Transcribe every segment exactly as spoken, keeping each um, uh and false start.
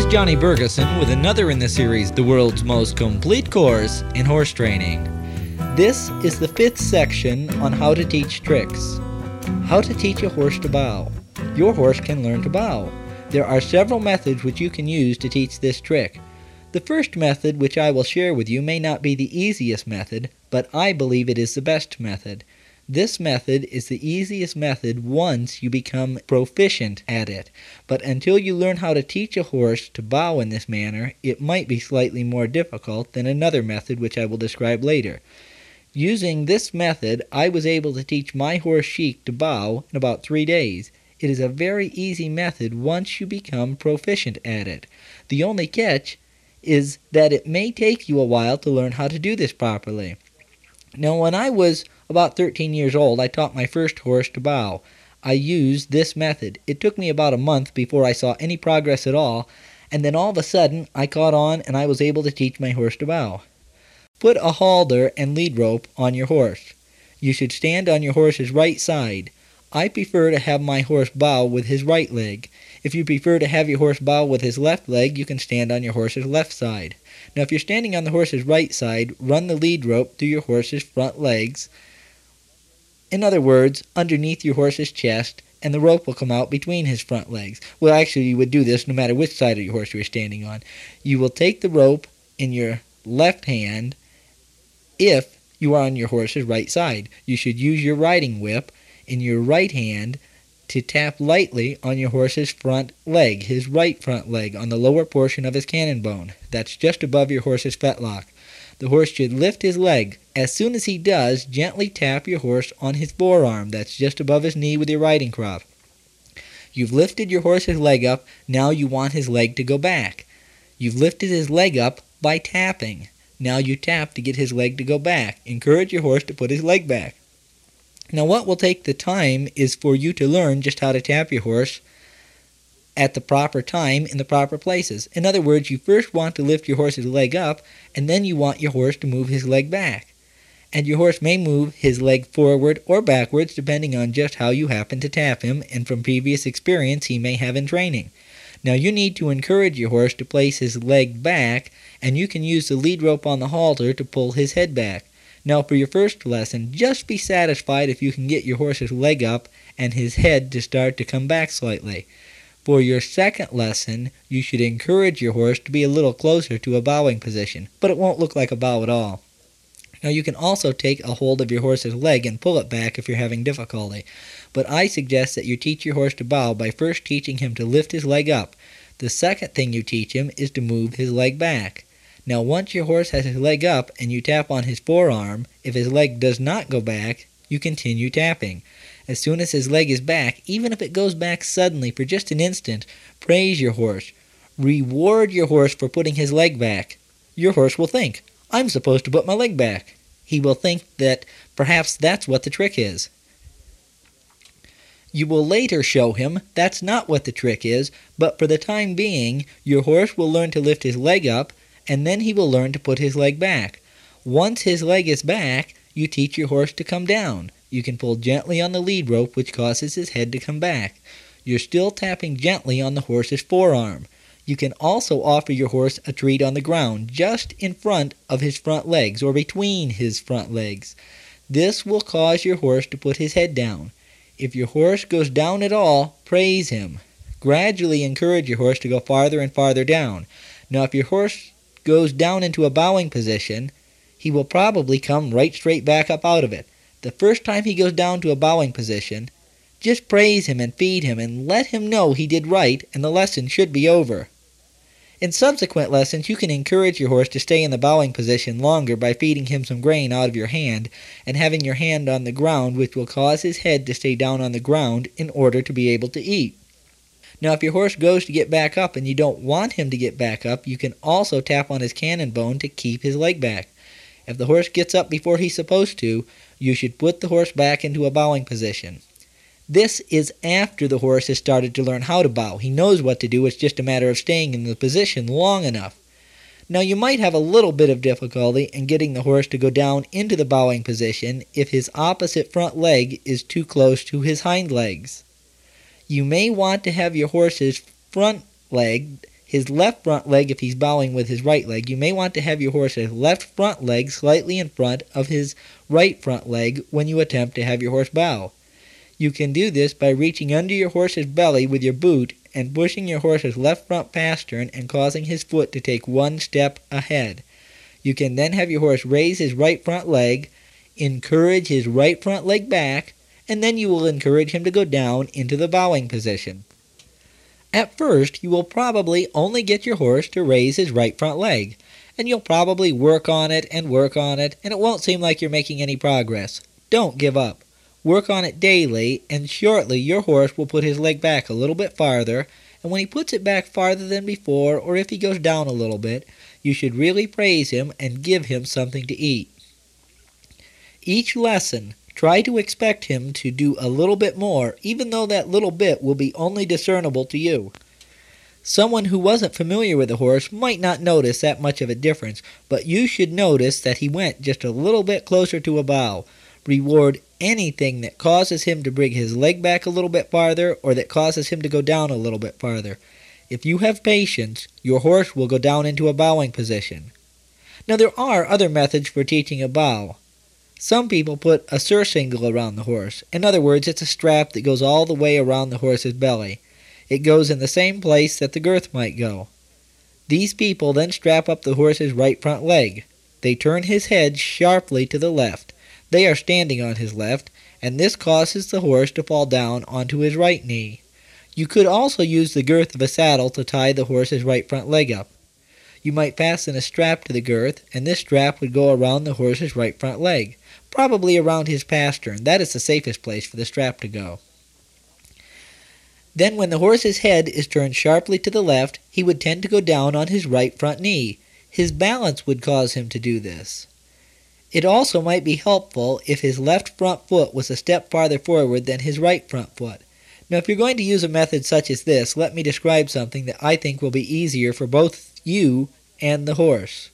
Johnny Bergeson with another in the series, The World's Most Complete Course in Horse Training. This is the fifth section on how to teach tricks. How to teach a horse to bow. Your horse can learn to bow. There are several methods which you can use to teach this trick. The first method which I will share with you may not be the easiest method, but I believe it is the best method. This method is the easiest method once you become proficient at it, but until you learn how to teach a horse to bow in this manner, it might be slightly more difficult than another method which I will describe later. Using this method, I was able to teach my horse Sheik to bow in about three days. It is a very easy method once you become proficient at it. The only catch is that it may take you a while to learn how to do this properly. Now, when I was about thirteen years old, I taught my first horse to bow. I used this method. It took me about a month before I saw any progress at all, and then all of a sudden I caught on and I was able to teach my horse to bow. Put a halter and lead rope on your horse. You should stand on your horse's right side. I prefer to have my horse bow with his right leg. If you prefer to have your horse bow with his left leg, you can stand on your horse's left side. Now, if you're standing on the horse's right side, run the lead rope through your horse's front legs. In other words, underneath your horse's chest, and the rope will come out between his front legs. Well, actually, you would do this no matter which side of your horse you are standing on. You will take the rope in your left hand if you are on your horse's right side. You should use your riding whip in your right hand to tap lightly on your horse's front leg, his right front leg, on the lower portion of his cannon bone. That's just above your horse's fetlock. The horse should lift his leg. As soon as he does, gently tap your horse on his forearm. That's just above his knee with your riding crop. You've lifted your horse's leg up. Now you want his leg to go back. You've lifted his leg up by tapping. Now you tap to get his leg to go back. Encourage your horse to put his leg back. Now, what will take the time is for you to learn just how to tap your horse at the proper time in the proper places. In other words, you first want to lift your horse's leg up, and then you want your horse to move his leg back. And your horse may move his leg forward or backwards depending on just how you happen to tap him and from previous experience he may have in training. Now, you need to encourage your horse to place his leg back, and you can use the lead rope on the halter to pull his head back. Now, for your first lesson, just be satisfied if you can get your horse's leg up and his head to start to come back slightly. For your second lesson, you should encourage your horse to be a little closer to a bowing position, but it won't look like a bow at all. Now, you can also take a hold of your horse's leg and pull it back if you're having difficulty, but I suggest that you teach your horse to bow by first teaching him to lift his leg up. The second thing you teach him is to move his leg back. Now, once your horse has his leg up and you tap on his forearm, if his leg does not go back, you continue tapping. As soon as his leg is back, even if it goes back suddenly for just an instant, praise your horse. Reward your horse for putting his leg back. Your horse will think, I'm supposed to put my leg back. He will think that perhaps that's what the trick is. You will later show him that's not what the trick is, but for the time being, your horse will learn to lift his leg up, and then he will learn to put his leg back. Once his leg is back, you teach your horse to come down. You can pull gently on the lead rope, which causes his head to come back. You're still tapping gently on the horse's forearm. You can also offer your horse a treat on the ground, just in front of his front legs, or between his front legs. This will cause your horse to put his head down. If your horse goes down at all, praise him. Gradually encourage your horse to go farther and farther down. Now, if your horse goes down into a bowing position, he will probably come right straight back up out of it. The first time he goes down to a bowing position, just praise him and feed him and let him know he did right and the lesson should be over. In subsequent lessons, you can encourage your horse to stay in the bowing position longer by feeding him some grain out of your hand and having your hand on the ground, which will cause his head to stay down on the ground in order to be able to eat. Now, if your horse goes to get back up and you don't want him to get back up, you can also tap on his cannon bone to keep his leg back. If the horse gets up before he's supposed to, you should put the horse back into a bowing position. This is after the horse has started to learn how to bow. He knows what to do. It's just a matter of staying in the position long enough. Now, you might have a little bit of difficulty in getting the horse to go down into the bowing position if his opposite front leg is too close to his hind legs. You may want to have your horse's front leg, his left front leg if he's bowing with his right leg. You may want to have your horse's left front leg slightly in front of his right front leg when you attempt to have your horse bow. You can do this by reaching under your horse's belly with your boot and pushing your horse's left front pastern and causing his foot to take one step ahead. You can then have your horse raise his right front leg, encourage his right front leg back, and then you will encourage him to go down into the bowing position. At first, you will probably only get your horse to raise his right front leg, and you'll probably work on it and work on it, and it won't seem like you're making any progress. Don't give up. Work on it daily, and shortly your horse will put his leg back a little bit farther, and when he puts it back farther than before, or if he goes down a little bit, you should really praise him and give him something to eat. Each lesson, try to expect him to do a little bit more, even though that little bit will be only discernible to you. Someone who wasn't familiar with the horse might not notice that much of a difference, but you should notice that he went just a little bit closer to a bow. Reward anything that causes him to bring his leg back a little bit farther or that causes him to go down a little bit farther. If you have patience, your horse will go down into a bowing position. Now there are other methods for teaching a bow. Some people put a surcingle around the horse. In other words, it's a strap that goes all the way around the horse's belly. It goes in the same place that the girth might go. These people then strap up the horse's right front leg. They turn his head sharply to the left. They are standing on his left, and this causes the horse to fall down onto his right knee. You could also use the girth of a saddle to tie the horse's right front leg up. You might fasten a strap to the girth, and this strap would go around the horse's right front leg, probably around his pastern. That is the safest place for the strap to go. Then when the horse's head is turned sharply to the left, he would tend to go down on his right front knee. His balance would cause him to do this. It also might be helpful if his left front foot was a step farther forward than his right front foot. Now, if you're going to use a method such as this, let me describe something that I think will be easier for both you and the horse.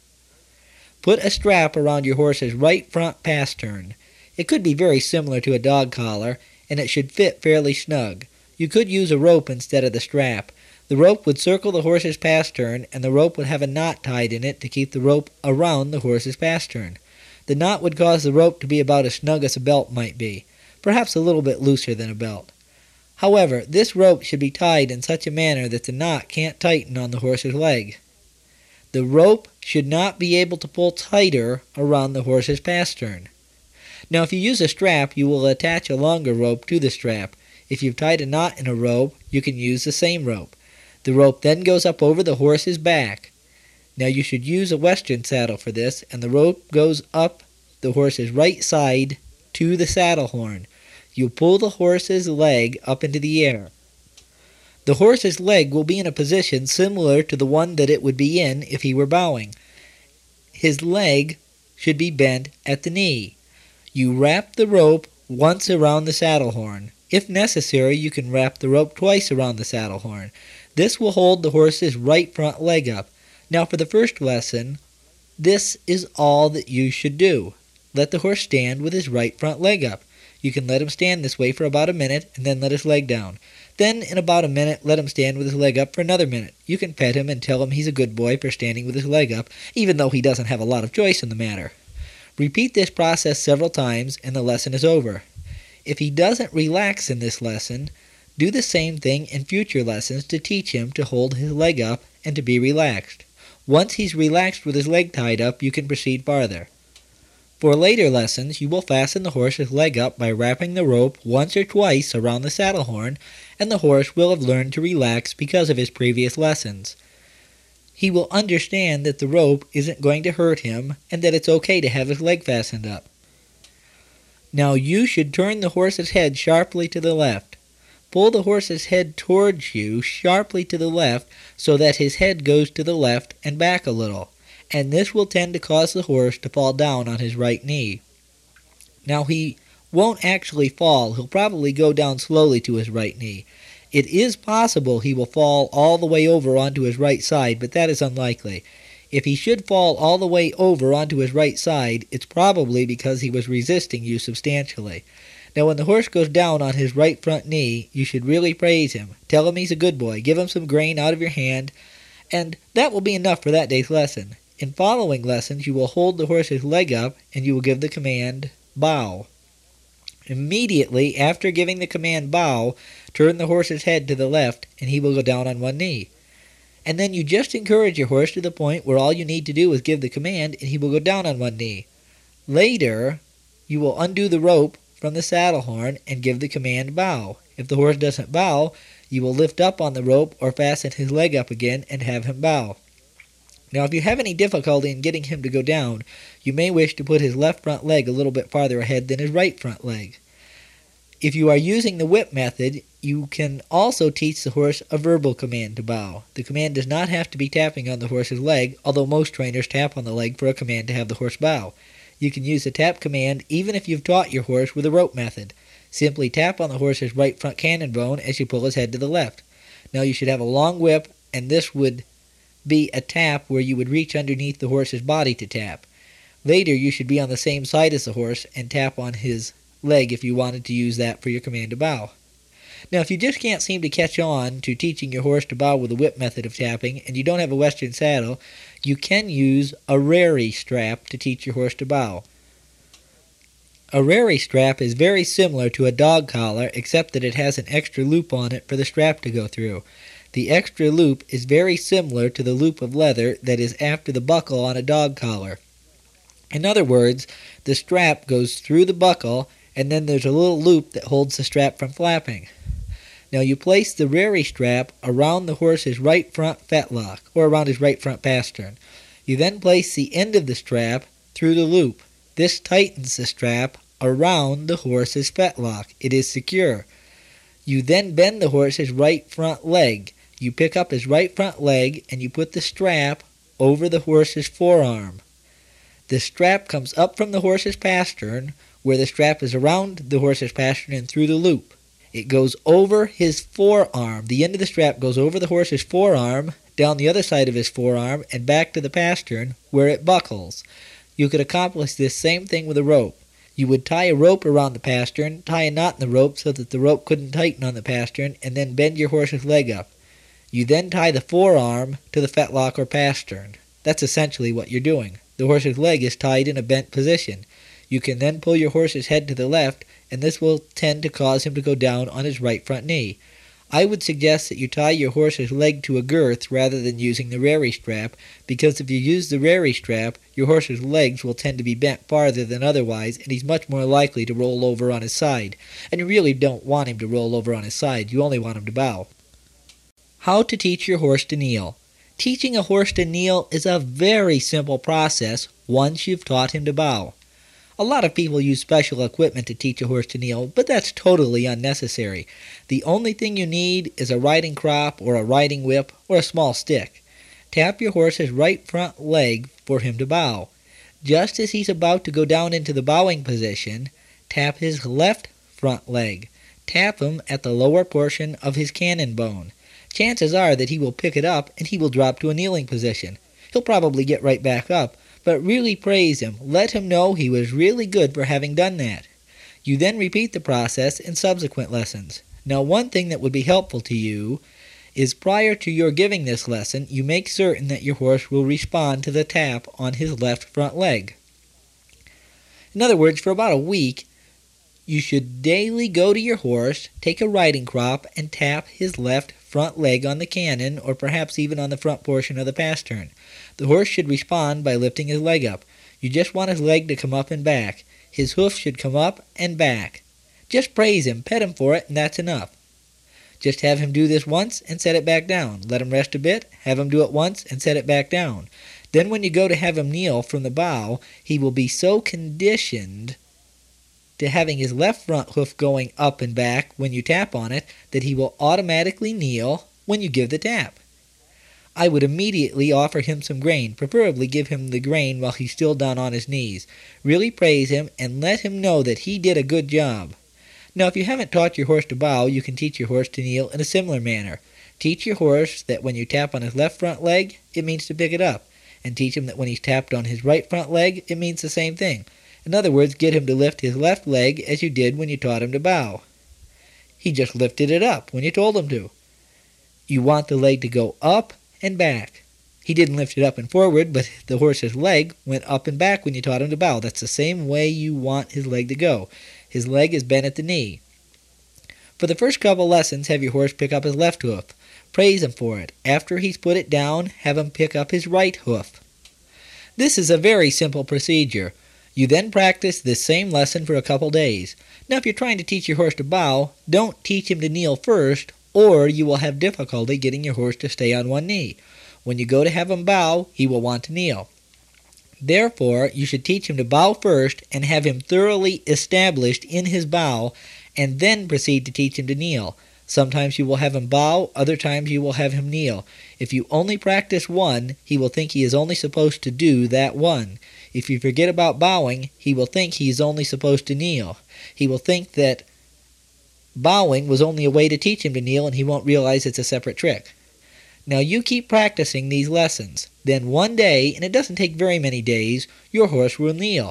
Put a strap around your horse's right front pastern. It could be very similar to a dog collar, and it should fit fairly snug. You could use a rope instead of the strap. The rope would circle the horse's pastern, and the rope would have a knot tied in it to keep the rope around the horse's pastern. The knot would cause the rope to be about as snug as a belt might be, perhaps a little bit looser than a belt. However, this rope should be tied in such a manner that the knot can't tighten on the horse's leg. The rope should not be able to pull tighter around the horse's pastern. Now, if you use a strap, you will attach a longer rope to the strap. If you've tied a knot in a rope, you can use the same rope. The rope then goes up over the horse's back. Now you should use a western saddle for this, and the rope goes up the horse's right side to the saddle horn. You pull the horse's leg up into the air. The horse's leg will be in a position similar to the one that it would be in if he were bowing. His leg should be bent at the knee. You wrap the rope once around the saddle horn. If necessary, you can wrap the rope twice around the saddle horn. This will hold the horse's right front leg up. Now for the first lesson, this is all that you should do. Let the horse stand with his right front leg up. You can let him stand this way for about a minute and then let his leg down. Then in about a minute, let him stand with his leg up for another minute. You can pet him and tell him he's a good boy for standing with his leg up, even though he doesn't have a lot of choice in the matter. Repeat this process several times and the lesson is over. If he doesn't relax in this lesson, do the same thing in future lessons to teach him to hold his leg up and to be relaxed. Once he's relaxed with his leg tied up, you can proceed farther. For later lessons, you will fasten the horse's leg up by wrapping the rope once or twice around the saddle horn, and the horse will have learned to relax because of his previous lessons. He will understand that the rope isn't going to hurt him and that it's okay to have his leg fastened up. Now you should turn the horse's head sharply to the left. Pull the horse's head towards you sharply to the left so that his head goes to the left and back a little, and this will tend to cause the horse to fall down on his right knee. Now he won't actually fall. He'll probably go down slowly to his right knee. It is possible he will fall all the way over onto his right side, but that is unlikely. If he should fall all the way over onto his right side, it's probably because he was resisting you substantially. Now when the horse goes down on his right front knee, you should really praise him. Tell him he's a good boy. Give him some grain out of your hand, and that will be enough for that day's lesson. In following lessons, you will hold the horse's leg up, and you will give the command, bow. Immediately after giving the command bow, turn the horse's head to the left, and he will go down on one knee. And then you just encourage your horse to the point where all you need to do is give the command, and he will go down on one knee. Later, you will undo the rope from the saddle horn and give the command bow. If the horse doesn't bow, you will lift up on the rope or fasten his leg up again and have him bow. Now, if you have any difficulty in getting him to go down, you may wish to put his left front leg a little bit farther ahead than his right front leg. If you are using the whip method, you can also teach the horse a verbal command to bow. The command does not have to be tapping on the horse's leg, although most trainers tap on the leg for a command to have the horse bow. You can use the tap command even if you've taught your horse with a rope method. Simply tap on the horse's right front cannon bone as you pull his head to the left. Now you should have a long whip, and this would be a tap where you would reach underneath the horse's body to tap. Later, you should be on the same side as the horse and tap on his leg if you wanted to use that for your command to bow. Now, if you just can't seem to catch on to teaching your horse to bow with a whip method of tapping, and you don't have a Western saddle, you can use a rarey strap to teach your horse to bow. A rarey strap is very similar to a dog collar, except that it has an extra loop on it for the strap to go through. The extra loop is very similar to the loop of leather that is after the buckle on a dog collar. In other words, the strap goes through the buckle, and then there's a little loop that holds the strap from flapping. Now you place the rarey strap around the horse's right front fetlock, or around his right front pastern. You then place the end of the strap through the loop. This tightens the strap around the horse's fetlock. It is secure. You then bend the horse's right front leg. You pick up his right front leg and you put the strap over the horse's forearm. The strap comes up from the horse's pastern, where the strap is around the horse's pastern and through the loop. It goes over his forearm. The end of the strap goes over the horse's forearm, down the other side of his forearm, and back to the pastern, where it buckles. You could accomplish this same thing with a rope. You would tie a rope around the pastern, tie a knot in the rope so that the rope couldn't tighten on the pastern, and then bend your horse's leg up. You then tie the forearm to the fetlock or pastern. That's essentially what you're doing. The horse's leg is tied in a bent position. You can then pull your horse's head to the left, and this will tend to cause him to go down on his right front knee. I would suggest that you tie your horse's leg to a girth rather than using the rarey strap, because if you use the rarey strap, your horse's legs will tend to be bent farther than otherwise, and he's much more likely to roll over on his side. And you really don't want him to roll over on his side, you only want him to bow. How to teach your horse to kneel. Teaching a horse to kneel is a very simple process once you've taught him to bow. A lot of people use special equipment to teach a horse to kneel, but that's totally unnecessary. The only thing you need is a riding crop or a riding whip or a small stick. Tap your horse's right front leg for him to bow. Just as he's about to go down into the bowing position, tap his left front leg. Tap him at the lower portion of his cannon bone. Chances are that he will pick it up and he will drop to a kneeling position. He'll probably get right back up, but really praise him. Let him know he was really good for having done that. You then repeat the process in subsequent lessons. Now, one thing that would be helpful to you is prior to your giving this lesson, you make certain that your horse will respond to the tap on his left front leg. In other words, for about a week, you should daily go to your horse, take a riding crop, and tap his left front leg on the cannon, or perhaps even on the front portion of the pastern. The horse should respond by lifting his leg up. You just want his leg to come up and back. His hoof should come up and back. Just praise him, pet him for it, and that's enough. Just have him do this once and set it back down. Let him rest a bit, have him do it once, and set it back down. Then when you go to have him kneel from the bow, he will be so conditioned to having his left front hoof going up and back when you tap on it that he will automatically kneel when you give the tap. I would immediately offer him some grain, preferably give him the grain while he's still down on his knees. Really praise him and let him know that he did a good job. Now, if you haven't taught your horse to bow, you can teach your horse to kneel in a similar manner. Teach your horse that when you tap on his left front leg, it means to pick it up. And teach him that when he's tapped on his right front leg, it means the same thing. In other words, get him to lift his left leg as you did when you taught him to bow. He just lifted it up when you told him to. You want the leg to go up and back. He didn't lift it up and forward, but the horse's leg went up and back when you taught him to bow. That's the same way you want his leg to go. His leg is bent at the knee. For the first couple lessons, have your horse pick up his left hoof. Praise him for it. After he's put it down, have him pick up his right hoof. This is a very simple procedure. You then practice this same lesson for a couple days. Now, if you're trying to teach your horse to bow, don't teach him to kneel first, or you will have difficulty getting your horse to stay on one knee. When you go to have him bow, he will want to kneel. Therefore, you should teach him to bow first and have him thoroughly established in his bow, and then proceed to teach him to kneel. Sometimes you will have him bow, other times you will have him kneel. If you only practice one, he will think he is only supposed to do that one. If you forget about bowing, he will think he is only supposed to kneel. He will think that bowing was only a way to teach him to kneel, and he won't realize it's a separate trick. Now you keep practicing these lessons. Then one day, and it doesn't take very many days, your horse will kneel.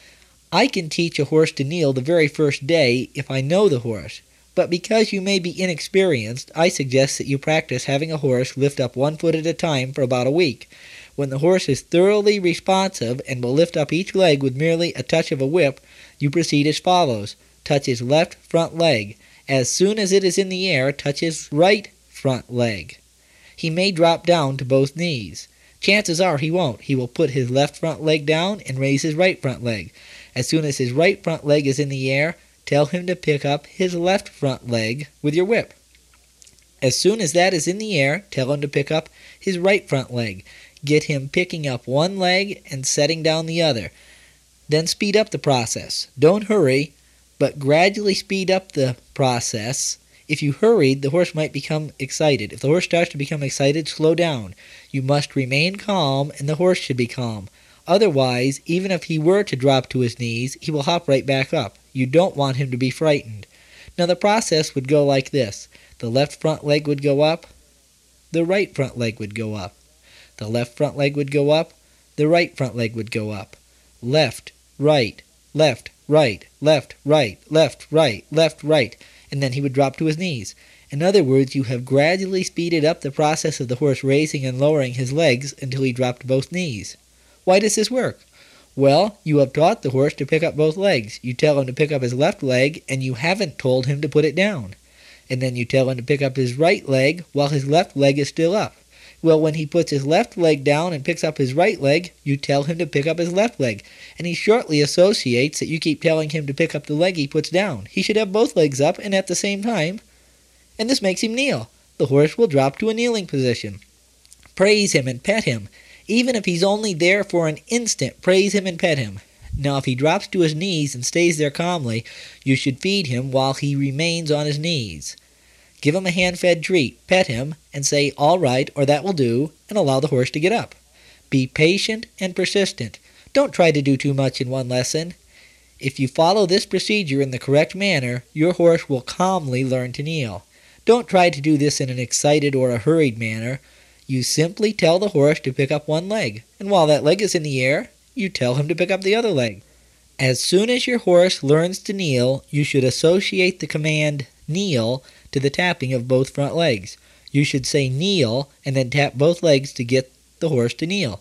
I can teach a horse to kneel the very first day if I know the horse. But because you may be inexperienced, I suggest that you practice having a horse lift up one foot at a time for about a week. When the horse is thoroughly responsive and will lift up each leg with merely a touch of a whip, you proceed as follows. Touch his left front leg. As soon as it is in the air, touch his right front leg. He may drop down to both knees. Chances are he won't. He will put his left front leg down and raise his right front leg. As soon as his right front leg is in the air, tell him to pick up his left front leg with your whip. As soon as that is in the air, tell him to pick up his right front leg. Get him picking up one leg and setting down the other. Then speed up the process. Don't hurry, but gradually speed up the process. If you hurried, the horse might become excited. If the horse starts to become excited, slow down. You must remain calm, and the horse should be calm. Otherwise, even if he were to drop to his knees, he will hop right back up. You don't want him to be frightened. Now the process would go like this. The left front leg would go up. The right front leg would go up. The left front leg would go up. The right front leg would go up. Left, right, left, right, left, right, left, right, left, right. And then he would drop to his knees. In other words, you have gradually speeded up the process of the horse raising and lowering his legs until he dropped to both knees. Why does this work? Well, you have taught the horse to pick up both legs. You tell him to pick up his left leg, and you haven't told him to put it down. And then you tell him to pick up his right leg while his left leg is still up. Well, when he puts his left leg down and picks up his right leg, you tell him to pick up his left leg. And he shortly associates that you keep telling him to pick up the leg he puts down. He should have both legs up and at the same time. And this makes him kneel. The horse will drop to a kneeling position. Praise him and pet him. Even if he's only there for an instant, praise him and pet him. Now, if he drops to his knees and stays there calmly, you should feed him while he remains on his knees. Give him a hand-fed treat, pet him, and say, all right, or that will do, and allow the horse to get up. Be patient and persistent. Don't try to do too much in one lesson. If you follow this procedure in the correct manner, your horse will calmly learn to kneel. Don't try to do this in an excited or a hurried manner. You simply tell the horse to pick up one leg, and while that leg is in the air, you tell him to pick up the other leg. As soon as your horse learns to kneel, you should associate the command kneel to the tapping of both front legs. You should say kneel and then tap both legs to get the horse to kneel.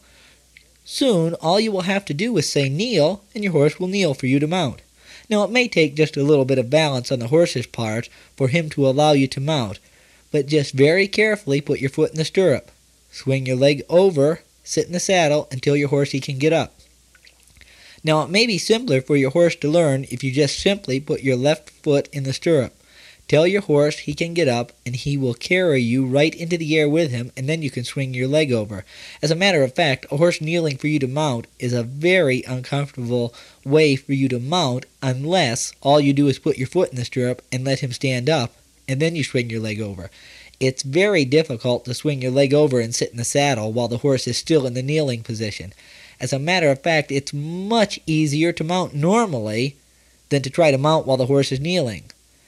Soon, all you will have to do is say kneel, and your horse will kneel for you to mount. Now, it may take just a little bit of balance on the horse's part for him to allow you to mount, but just very carefully put your foot in the stirrup. Swing your leg over, sit in the saddle until your horse he can get up. Now, it may be simpler for your horse to learn if you just simply put your left foot in the stirrup. Tell your horse he can get up, and he will carry you right into the air with him, and then you can swing your leg over. As a matter of fact, a horse kneeling for you to mount is a very uncomfortable way for you to mount unless all you do is put your foot in the stirrup and let him stand up, and then you swing your leg over. It's very difficult to swing your leg over and sit in the saddle while the horse is still in the kneeling position. As a matter of fact, it's much easier to mount normally than to try to mount while the horse is kneeling.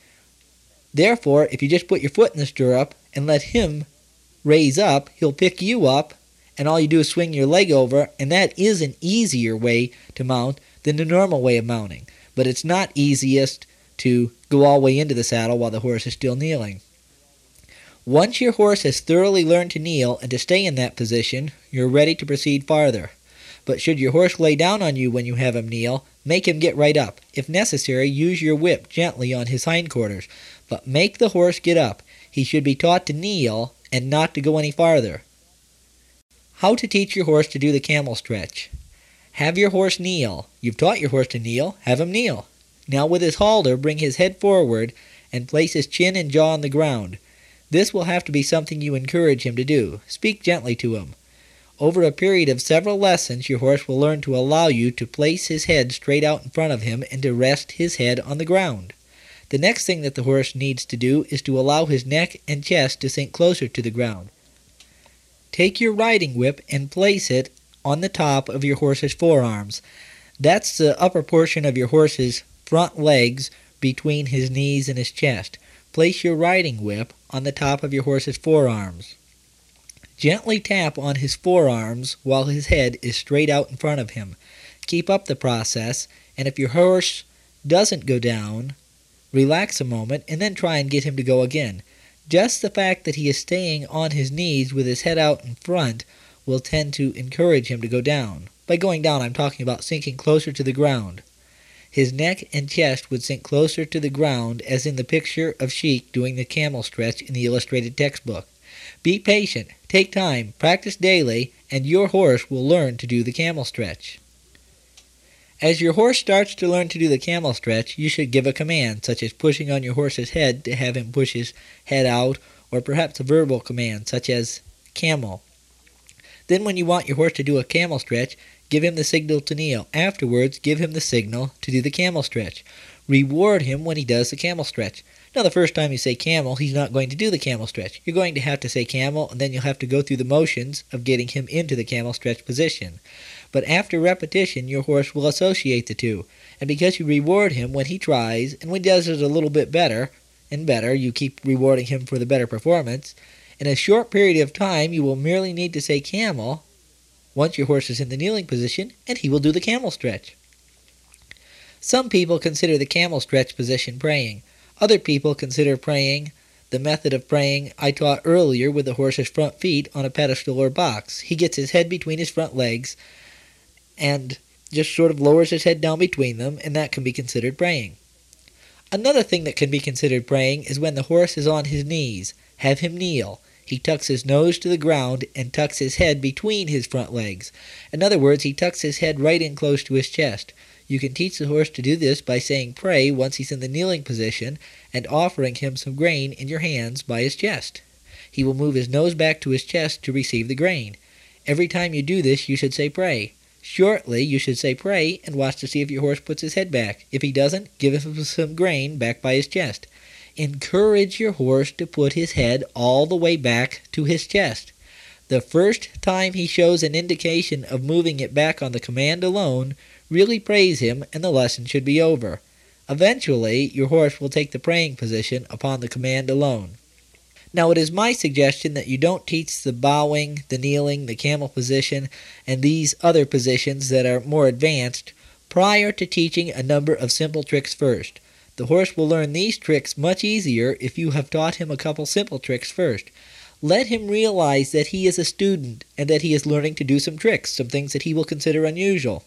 Therefore, if you just put your foot in the stirrup and let him raise up, he'll pick you up, and all you do is swing your leg over, and that is an easier way to mount than the normal way of mounting, but it's not easiest to go all the way into the saddle while the horse is still kneeling. Once your horse has thoroughly learned to kneel and to stay in that position, you're ready to proceed farther. But should your horse lay down on you when you have him kneel, make him get right up. If necessary, use your whip gently on his hindquarters, but make the horse get up. He should be taught to kneel and not to go any farther. How to teach your horse to do the camel stretch. Have your horse kneel. You've taught your horse to kneel, have him kneel. Now with his halter, bring his head forward and place his chin and jaw on the ground. This will have to be something you encourage him to do. Speak gently to him. Over a period of several lessons, your horse will learn to allow you to place his head straight out in front of him and to rest his head on the ground. The next thing that the horse needs to do is to allow his neck and chest to sink closer to the ground. Take your riding whip and place it on the top of your horse's forearms. That's the upper portion of your horse's front legs between his knees and his chest. Place your riding whip on the top of your horse's forearms. Gently tap on his forearms while his head is straight out in front of him. Keep up the process, and if your horse doesn't go down, relax a moment and then try and get him to go again. Just the fact that he is staying on his knees with his head out in front will tend to encourage him to go down. By going down, I'm talking about sinking closer to the ground. His neck and chest would sink closer to the ground, as in the picture of Sheik doing the camel stretch in the illustrated textbook. Be patient, take time, practice daily, and your horse will learn to do the camel stretch. As your horse starts to learn to do the camel stretch, you should give a command, such as pushing on your horse's head to have him push his head out, or perhaps a verbal command, such as camel. Then when you want your horse to do a camel stretch, give him the signal to kneel. Afterwards, give him the signal to do the camel stretch. Reward him when he does the camel stretch. Now, the first time you say camel, he's not going to do the camel stretch. You're going to have to say camel, and then you'll have to go through the motions of getting him into the camel stretch position. But after repetition, your horse will associate the two. And because you reward him when he tries, and when he does it a little bit better and better, you keep rewarding him for the better performance, in a short period of time, you will merely need to say camel once your horse is in the kneeling position, and he will do the camel stretch. Some people consider the camel stretch position praying. Other people consider praying the method of praying I taught earlier with the horse's front feet on a pedestal or box. He gets his head between his front legs and just sort of lowers his head down between them, and that can be considered praying. Another thing that can be considered praying is when the horse is on his knees. Have him kneel. He tucks his nose to the ground and tucks his head between his front legs. In other words, he tucks his head right in close to his chest. You can teach the horse to do this by saying pray once he's in the kneeling position and offering him some grain in your hands by his chest. He will move his nose back to his chest to receive the grain. Every time you do this, you should say pray. Shortly, you should say pray and watch to see if your horse puts his head back. If he doesn't, give him some grain back by his chest. Encourage your horse to put his head all the way back to his chest. The first time he shows an indication of moving it back on the command alone, really praise him and the lesson should be over. Eventually, your horse will take the praying position upon the command alone. Now, it is my suggestion that you don't teach the bowing, the kneeling, the camel position, and these other positions that are more advanced prior to teaching a number of simple tricks first. The horse will learn these tricks much easier if you have taught him a couple simple tricks first. Let him realize that he is a student and that he is learning to do some tricks, some things that he will consider unusual.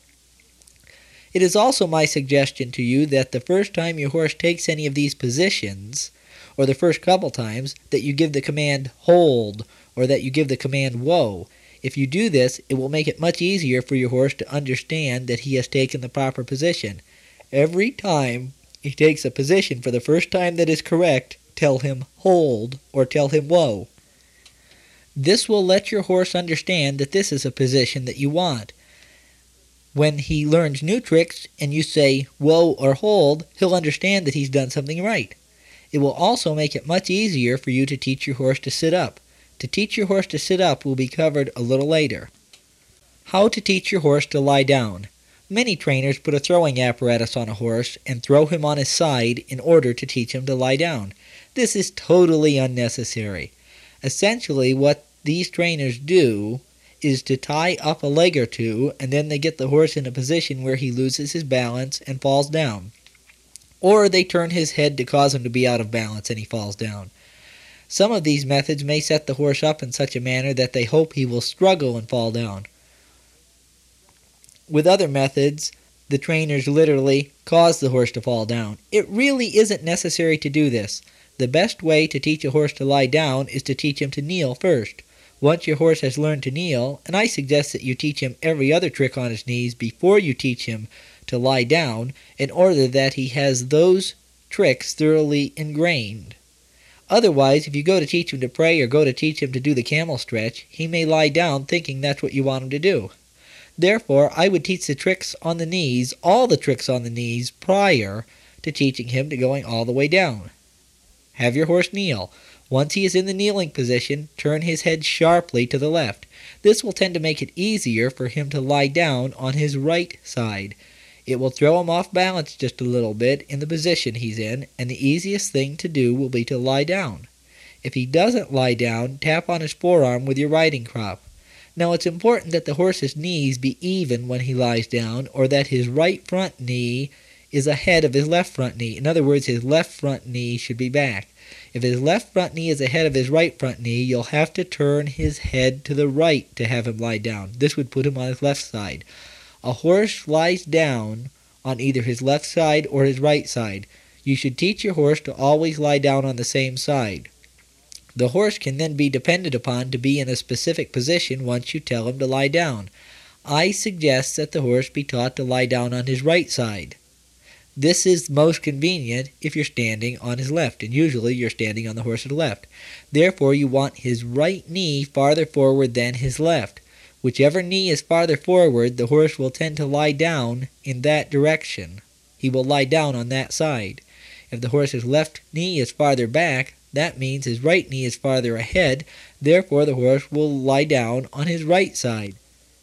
It is also my suggestion to you that the first time your horse takes any of these positions, or the first couple times, that you give the command hold, or that you give the command whoa. If you do this, it will make it much easier for your horse to understand that he has taken the proper position. Every time he takes a position for the first time that is correct, tell him hold, or tell him whoa. This will let your horse understand that this is a position that you want. When he learns new tricks and you say whoa or hold, he'll understand that he's done something right. It will also make it much easier for you to teach your horse to sit up. To teach your horse to sit up will be covered a little later. How to teach your horse to lie down. Many trainers put a throwing apparatus on a horse and throw him on his side in order to teach him to lie down. This is totally unnecessary. Essentially, what these trainers do is to tie up a leg or two, and then they get the horse in a position where he loses his balance and falls down. Or they turn his head to cause him to be out of balance and he falls down. Some of these methods may set the horse up in such a manner that they hope he will struggle and fall down. With other methods, the trainers literally cause the horse to fall down. It really isn't necessary to do this. The best way to teach a horse to lie down is to teach him to kneel first. Once your horse has learned to kneel, and I suggest that you teach him every other trick on his knees before you teach him to lie down, in order that he has those tricks thoroughly ingrained. Otherwise, if you go to teach him to pray or go to teach him to do the camel stretch, he may lie down thinking that's what you want him to do. Therefore, I would teach the tricks on the knees, all the tricks on the knees, prior to teaching him to going all the way down. Have your horse kneel. Once he is in the kneeling position, turn his head sharply to the left. This will tend to make it easier for him to lie down on his right side. It will throw him off balance just a little bit in the position he's in, and the easiest thing to do will be to lie down. If he doesn't lie down, tap on his forearm with your riding crop. Now it's important that the horse's knees be even when he lies down, or that his right front knee is ahead of his left front knee. In other words, his left front knee should be back. If his left front knee is ahead of his right front knee, you'll have to turn his head to the right to have him lie down. This would put him on his left side. A horse lies down on either his left side or his right side. You should teach your horse to always lie down on the same side. The horse can then be depended upon to be in a specific position once you tell him to lie down. I suggest that the horse be taught to lie down on his right side. This is most convenient if you're standing on his left, and usually you're standing on the horse's left. Therefore, you want his right knee farther forward than his left. Whichever knee is farther forward, the horse will tend to lie down in that direction. He will lie down on that side. If the horse's left knee is farther back, that means his right knee is farther ahead. Therefore, the horse will lie down on his right side.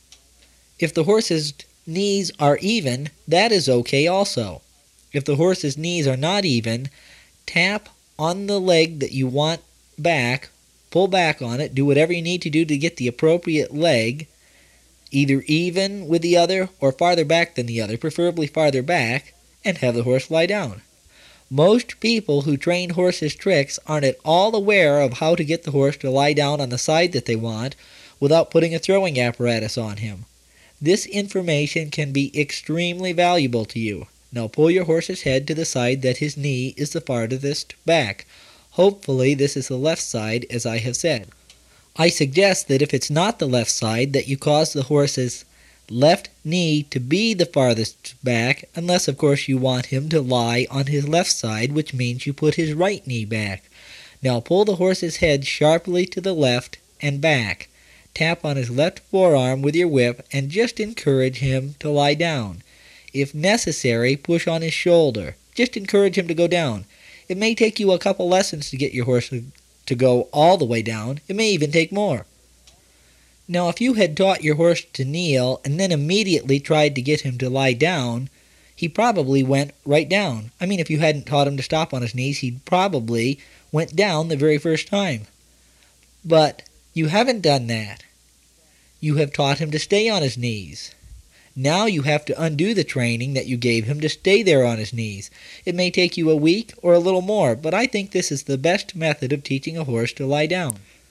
If the horse's knees are even, that is okay also. If the horse's knees are not even, tap on the leg that you want back, pull back on it, do whatever you need to do to get the appropriate leg, either even with the other or farther back than the other, preferably farther back, and have the horse lie down. Most people who train horses tricks aren't at all aware of how to get the horse to lie down on the side that they want without putting a throwing apparatus on him. This information can be extremely valuable to you. Now pull your horse's head to the side that his knee is the farthest back. Hopefully this is the left side, as I have said. I suggest that if it's not the left side, that you cause the horse's left knee to be the farthest back, unless of course you want him to lie on his left side, which means you put his right knee back. Now pull the horse's head sharply to the left and back. Tap on his left forearm with your whip and just encourage him to lie down. If necessary, push on his shoulder. Just encourage him to go down. It may take you a couple lessons to get your horse to go all the way down. It may even take more. Now, if you had taught your horse to kneel and then immediately tried to get him to lie down, he probably went right down. I mean, if you hadn't taught him to stop on his knees, he probably went down the very first time. But you haven't done that. You have taught him to stay on his knees. Now you have to undo the training that you gave him to stay there on his knees. It may take you a week or a little more, but I think this is the best method of teaching a horse to lie down.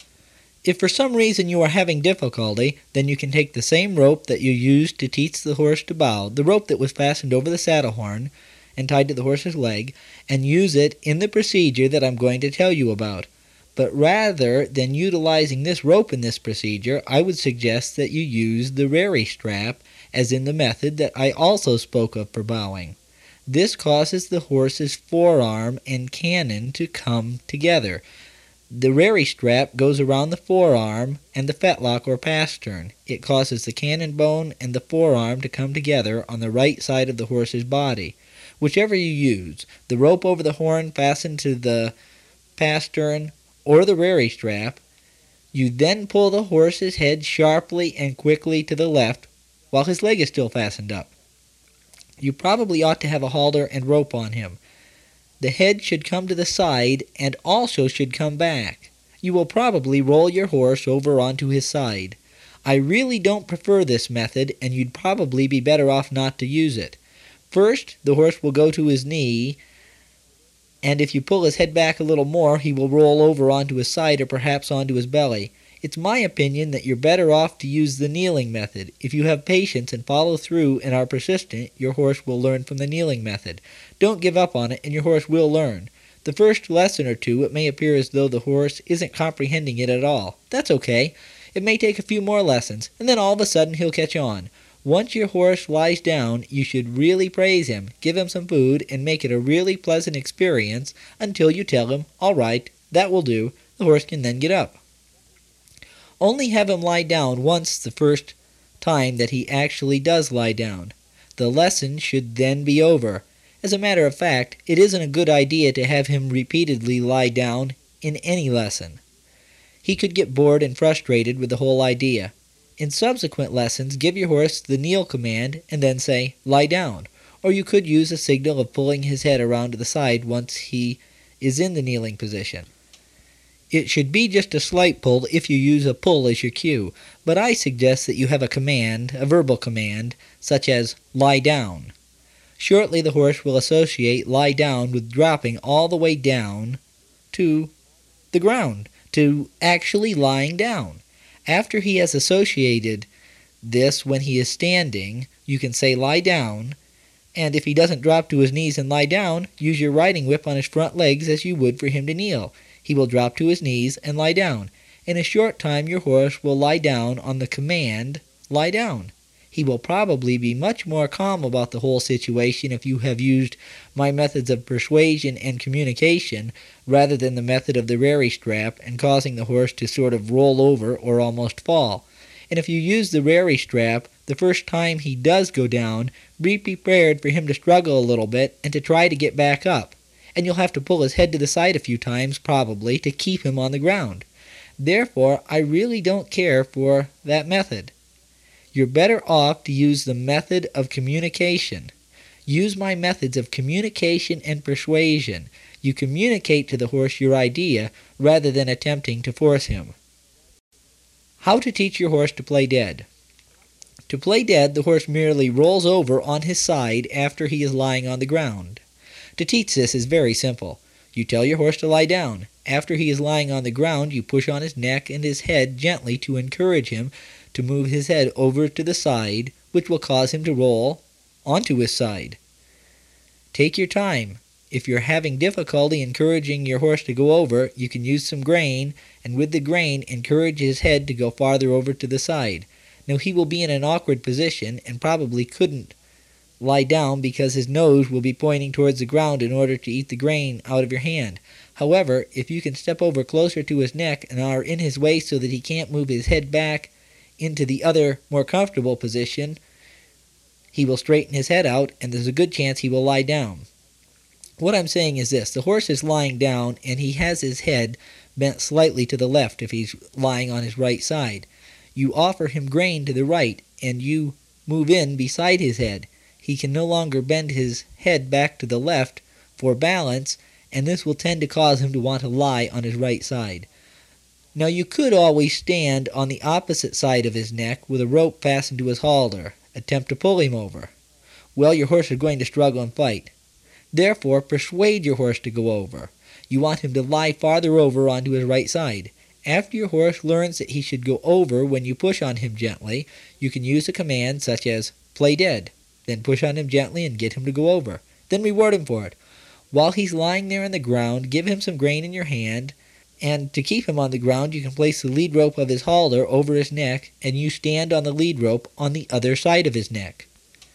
If for some reason you are having difficulty, then you can take the same rope that you used to teach the horse to bow, the rope that was fastened over the saddle horn and tied to the horse's leg, and use it in the procedure that I'm going to tell you about. But rather than utilizing this rope in this procedure, I would suggest that you use the rary strap, as in the method that I also spoke of for bowing. This causes the horse's forearm and cannon to come together. The rary strap goes around the forearm and the fetlock or pastern. It causes the cannon bone and the forearm to come together on the right side of the horse's body. Whichever you use, the rope over the horn fastened to the pastern or the rary strap, you then pull the horse's head sharply and quickly to the left while his leg is still fastened up. You probably ought to have a halter and rope on him. The head should come to the side and also should come back. You will probably roll your horse over onto his side. I really don't prefer this method, and you'd probably be better off not to use it. First, the horse will go to his knee, and if you pull his head back a little more, he will roll over onto his side or perhaps onto his belly. It's my opinion that you're better off to use the kneeling method. If you have patience and follow through and are persistent, your horse will learn from the kneeling method. Don't give up on it, and your horse will learn. The first lesson or two, it may appear as though the horse isn't comprehending it at all. That's okay. It may take a few more lessons, and then all of a sudden he'll catch on. Once your horse lies down, you should really praise him, give him some food, and make it a really pleasant experience until you tell him, all right, that will do. The horse can then get up. Only have him lie down once the first time that he actually does lie down. The lesson should then be over. As a matter of fact, it isn't a good idea to have him repeatedly lie down in any lesson. He could get bored and frustrated with the whole idea. In subsequent lessons, give your horse the kneel command and then say, lie down. Or you could use a signal of pulling his head around to the side once he is in the kneeling position. It should be just a slight pull if you use a pull as your cue, but I suggest that you have a command, a verbal command, such as lie down. Shortly the horse will associate lie down with dropping all the way down to the ground, to actually lying down. After he has associated this when he is standing, you can say lie down, and if he doesn't drop to his knees and lie down, use your riding whip on his front legs as you would for him to kneel. He will drop to his knees and lie down. In a short time your horse will lie down on the command, lie down. He will probably be much more calm about the whole situation if you have used my methods of persuasion and communication rather than the method of the rary strap and causing the horse to sort of roll over or almost fall. And if you use the rary strap, the first time he does go down, be prepared for him to struggle a little bit and to try to get back up. And you'll have to pull his head to the side a few times, probably, to keep him on the ground. Therefore, I really don't care for that method. You're better off to use the method of communication. Use my methods of communication and persuasion. You communicate to the horse your idea rather than attempting to force him. How to teach your horse to play dead. To play dead, the horse merely rolls over on his side after he is lying on the ground. To teach this is very simple. You tell your horse to lie down. After he is lying on the ground, you push on his neck and his head gently to encourage him to move his head over to the side, which will cause him to roll onto his side. Take your time. If you're having difficulty encouraging your horse to go over, you can use some grain, and with the grain, encourage his head to go farther over to the side. Now he will be in an awkward position and probably couldn't lie down because his nose will be pointing towards the ground in order to eat the grain out of your hand. However, if you can step over closer to his neck and are in his way so that he can't move his head back into the other, more comfortable position, he will straighten his head out, and there's a good chance he will lie down. What I'm saying is this. The horse is lying down, and he has his head bent slightly to the left if he's lying on his right side. You offer him grain to the right, and you move in beside his head. He can no longer bend his head back to the left for balance, and this will tend to cause him to want to lie on his right side. Now you could always stand on the opposite side of his neck with a rope fastened to his halter, attempt to pull him over. Well, your horse is going to struggle and fight. Therefore, persuade your horse to go over. You want him to lie farther over onto his right side. After your horse learns that he should go over when you push on him gently, you can use a command such as, play dead. Then push on him gently and get him to go over. Then reward him for it. While he's lying there on the ground, give him some grain in your hand, and to keep him on the ground, you can place the lead rope of his halter over his neck, and you stand on the lead rope on the other side of his neck.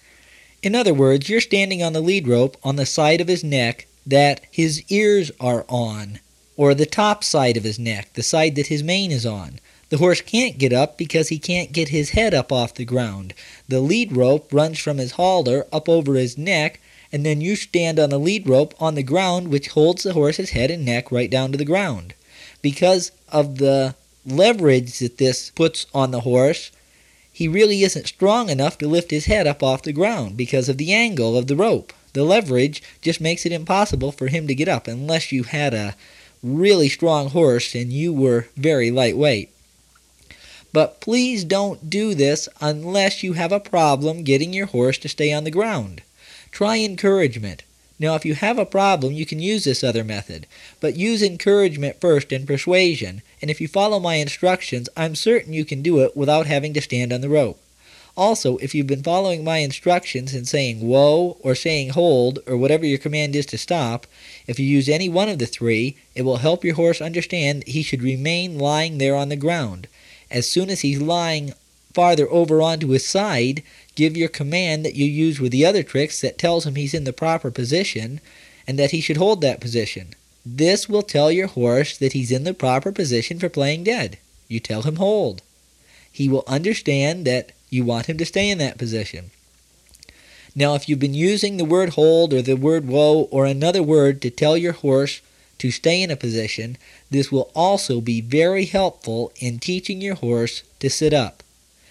In other words, you're standing on the lead rope on the side of his neck that his ears are on, or the top side of his neck, the side that his mane is on. The horse can't get up because he can't get his head up off the ground. The lead rope runs from his halter up over his neck, and then you stand on the lead rope on the ground, which holds the horse's head and neck right down to the ground. Because of the leverage that this puts on the horse, he really isn't strong enough to lift his head up off the ground because of the angle of the rope. The leverage just makes it impossible for him to get up unless you had a really strong horse and you were very lightweight. But please don't do this unless you have a problem getting your horse to stay on the ground. Try encouragement. Now, if you have a problem, you can use this other method, but use encouragement first and persuasion, and if you follow my instructions, I'm certain you can do it without having to stand on the rope. Also, if you've been following my instructions and saying whoa or saying hold or whatever your command is to stop, if you use any one of the three, it will help your horse understand that he should remain lying there on the ground. As soon as he's lying farther over onto his side, give your command that you use with the other tricks that tells him he's in the proper position and that he should hold that position. This will tell your horse that he's in the proper position for playing dead. You tell him hold. He will understand that you want him to stay in that position. Now, if you've been using the word hold or the word whoa or another word to tell your horse to stay in a position, this will also be very helpful in teaching your horse to sit up.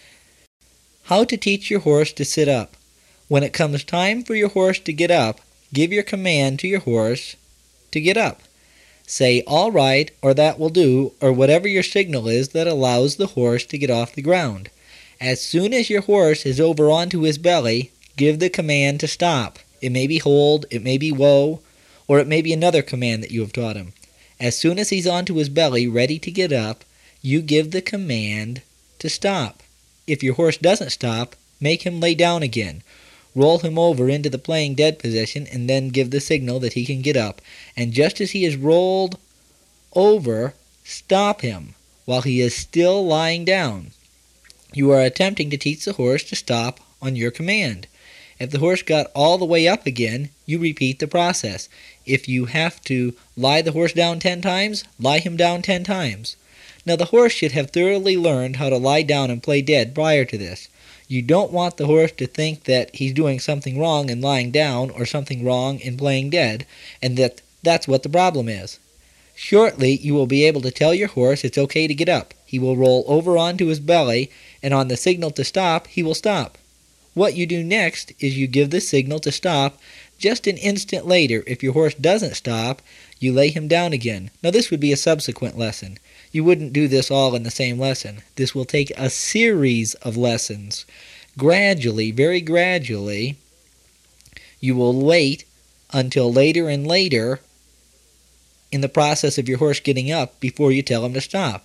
How to teach your horse to sit up. When it comes time for your horse to get up, give your command to your horse to get up. Say, all right, or that will do, or whatever your signal is that allows the horse to get off the ground. As soon as your horse is over onto his belly, give the command to stop. It may be hold, it may be whoa, or it may be another command that you have taught him. As soon as he's onto his belly, ready to get up, you give the command to stop. If your horse doesn't stop, make him lay down again. Roll him over into the playing dead position and then give the signal that he can get up. And just as he is rolled over, stop him while he is still lying down. You are attempting to teach the horse to stop on your command. If the horse got all the way up again, you repeat the process. If you have to lie the horse down ten times, lie him down ten times. Now, the horse should have thoroughly learned how to lie down and play dead prior to this. You don't want the horse to think that he's doing something wrong in lying down or something wrong in playing dead, and that that's what the problem is. Shortly, you will be able to tell your horse it's okay to get up. He will roll over onto his belly, and on the signal to stop, he will stop. What you do next is you give the signal to stop. Just an instant later, if your horse doesn't stop, you lay him down again. Now, this would be a subsequent lesson. You wouldn't do this all in the same lesson. This will take a series of lessons. Gradually, very gradually, you will wait until later and later in the process of your horse getting up before you tell him to stop.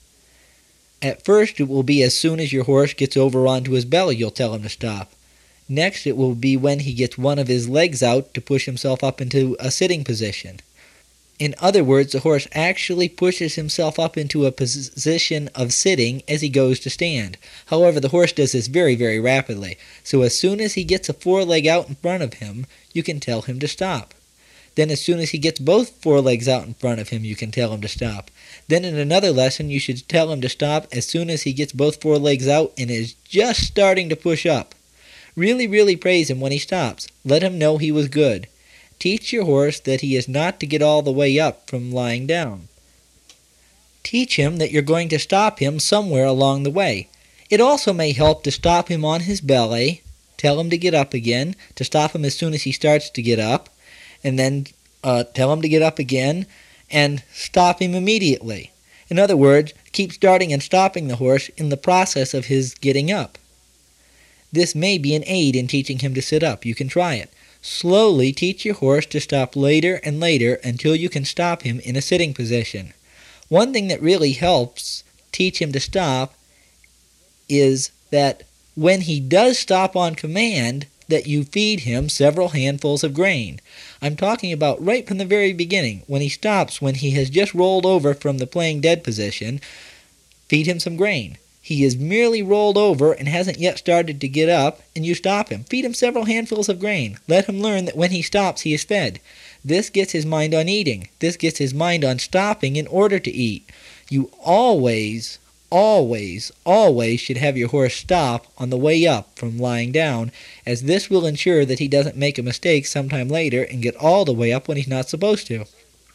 At first, it will be as soon as your horse gets over onto his belly, you'll tell him to stop. Next, it will be when he gets one of his legs out to push himself up into a sitting position. In other words, the horse actually pushes himself up into a position of sitting as he goes to stand. However, the horse does this very, very rapidly. So as soon as he gets a foreleg out in front of him, you can tell him to stop. Then as soon as he gets both forelegs out in front of him, you can tell him to stop. Then in another lesson, you should tell him to stop as soon as he gets both forelegs out and is just starting to push up. Really, really praise him when he stops. Let him know he was good. Teach your horse that he is not to get all the way up from lying down. Teach him that you're going to stop him somewhere along the way. It also may help to stop him on his belly, tell him to get up again, to stop him as soon as he starts to get up, and then uh, tell him to get up again, and stop him immediately. In other words, keep starting and stopping the horse in the process of his getting up. This may be an aid in teaching him to sit up. You can try it. Slowly teach your horse to stop later and later until you can stop him in a sitting position. One thing that really helps teach him to stop is that when he does stop on command, that you feed him several handfuls of grain. I'm talking about right from the very beginning. When he stops, when he has just rolled over from the playing dead position, feed him some grain. He is merely rolled over and hasn't yet started to get up, and you stop him. Feed him several handfuls of grain. Let him learn that when he stops, he is fed. This gets his mind on eating. This gets his mind on stopping in order to eat. You always, always, always should have your horse stop on the way up from lying down, as this will ensure that he doesn't make a mistake sometime later and get all the way up when he's not supposed to.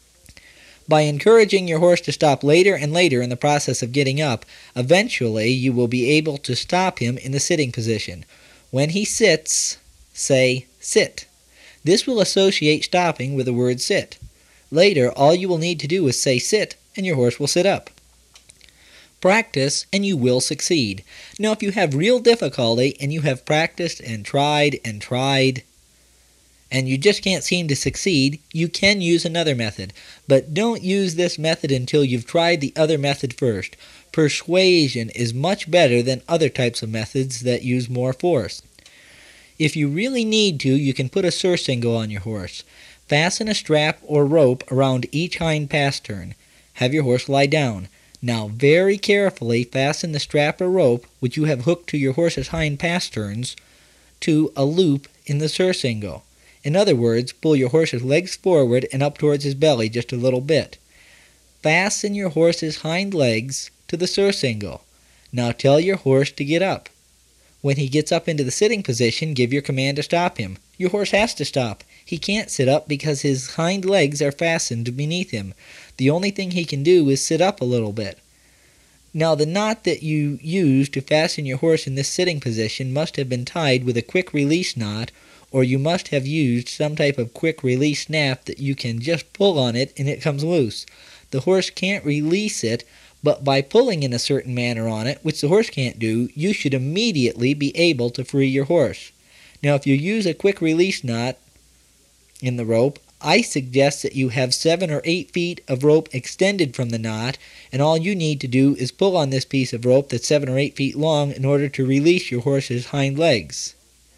By encouraging your horse to stop later and later in the process of getting up, eventually you will be able to stop him in the sitting position. When he sits, say, sit. This will associate stopping with the word sit. Later, all you will need to do is say sit, and your horse will sit up. Practice and you will succeed. Now, if you have real difficulty and you have practiced and tried and tried and you just can't seem to succeed, you can use another method. But don't use this method until you've tried the other method first. Persuasion is much better than other types of methods that use more force. If you really need to, you can put a surcingle on your horse. Fasten a strap or rope around each hind pastern. Have your horse lie down. Now very carefully fasten the strap or rope, which you have hooked to your horse's hind pasterns, to a loop in the surcingle. In other words, pull your horse's legs forward and up towards his belly just a little bit. Fasten your horse's hind legs to the surcingle. Now tell your horse to get up. When he gets up into the sitting position, give your command to stop him. Your horse has to stop. He can't sit up because his hind legs are fastened beneath him. The only thing he can do is sit up a little bit. Now the knot that you use to fasten your horse in this sitting position must have been tied with a quick release knot, or you must have used some type of quick release snap that you can just pull on it and it comes loose. The horse can't release it, but by pulling in a certain manner on it, which the horse can't do, you should immediately be able to free your horse. Now if you use a quick release knot in the rope, I suggest that you have seven or eight feet of rope extended from the knot, and all you need to do is pull on this piece of rope that's seven or eight feet long in order to release your horse's hind legs.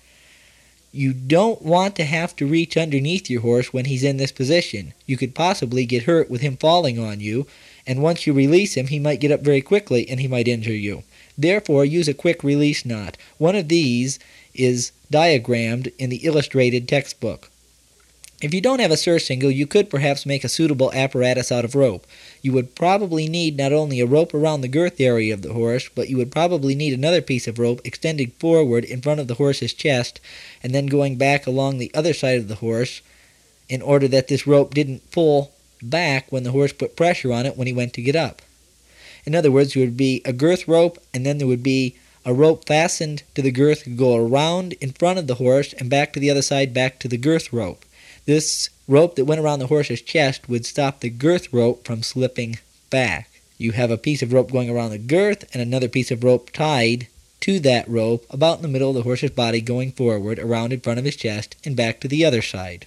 You don't want to have to reach underneath your horse when he's in this position. You could possibly get hurt with him falling on you, and once you release him, he might get up very quickly and he might injure you. Therefore, use a quick release knot. One of these is diagrammed in the illustrated textbook. If you don't have a surcingle, you could perhaps make a suitable apparatus out of rope. You would probably need not only a rope around the girth area of the horse, but you would probably need another piece of rope extending forward in front of the horse's chest and then going back along the other side of the horse in order that this rope didn't pull back when the horse put pressure on it when he went to get up. In other words, there would be a girth rope, and then there would be a rope fastened to the girth to go around in front of the horse and back to the other side, back to the girth rope. This rope that went around the horse's chest would stop the girth rope from slipping back. You have a piece of rope going around the girth and another piece of rope tied to that rope about in the middle of the horse's body going forward around in front of his chest and back to the other side.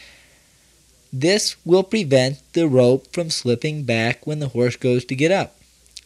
This will prevent the rope from slipping back when the horse goes to get up.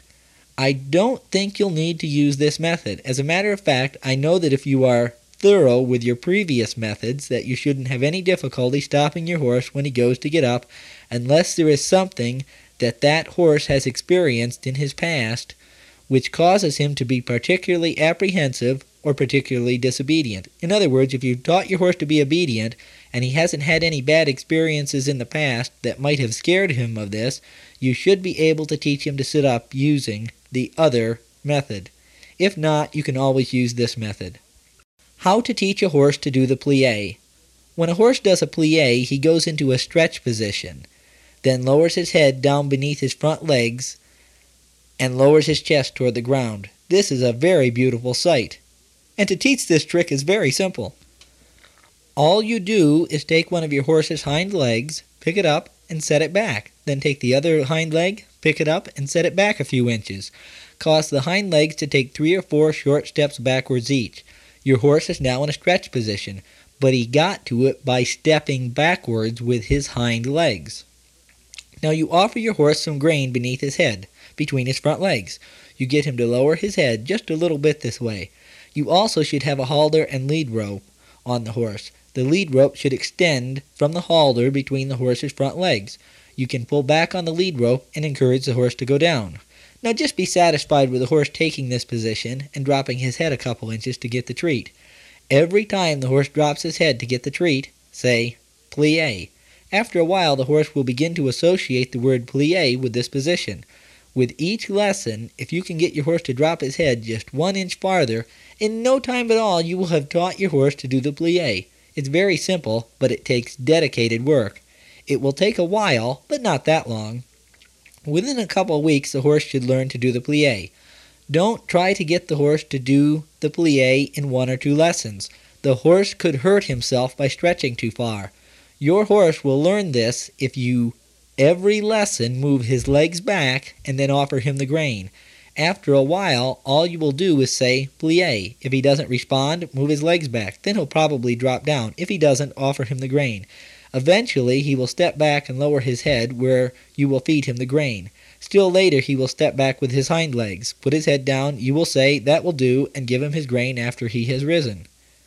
I don't think you'll need to use this method. As a matter of fact, I know that if you are thorough with your previous methods, that you shouldn't have any difficulty stopping your horse when he goes to get up unless there is something that that horse has experienced in his past which causes him to be particularly apprehensive or particularly disobedient. In other words, if you've taught your horse to be obedient and he hasn't had any bad experiences in the past that might have scared him of this, you should be able to teach him to sit up using the other method. If not, you can always use this method. How to teach a horse to do the plie. When a horse does a plie, he goes into a stretch position, then lowers his head down beneath his front legs and lowers his chest toward the ground. This is a very beautiful sight. And to teach this trick is very simple. All you do is take one of your horse's hind legs, pick it up, and set it back. Then take the other hind leg, pick it up, and set it back a few inches. Cause the hind legs to take three or four short steps backwards each. Your horse is now in a stretch position, but he got to it by stepping backwards with his hind legs. Now you offer your horse some grain beneath his head, between his front legs. You get him to lower his head just a little bit this way. You also should have a halter and lead rope on the horse. The lead rope should extend from the halter between the horse's front legs. You can pull back on the lead rope and encourage the horse to go down. Now just be satisfied with the horse taking this position and dropping his head a couple inches to get the treat. Every time the horse drops his head to get the treat, say, plie. After a while, the horse will begin to associate the word plie with this position. With each lesson, if you can get your horse to drop his head just one inch farther, in no time at all you will have taught your horse to do the plie. It's very simple, but it takes dedicated work. It will take a while, but not that long. Within a couple of weeks, the horse should learn to do the plie. Don't try to get the horse to do the plie in one or two lessons. The horse could hurt himself by stretching too far. Your horse will learn this if you, every lesson, move his legs back and then offer him the grain. After a while, all you will do is say, plie. If he doesn't respond, move his legs back. Then he'll probably drop down. If he doesn't, offer him the grain. Eventually, he will step back and lower his head where you will feed him the grain. Still later, he will step back with his hind legs. Put his head down, you will say, that will do, and give him his grain after he has risen.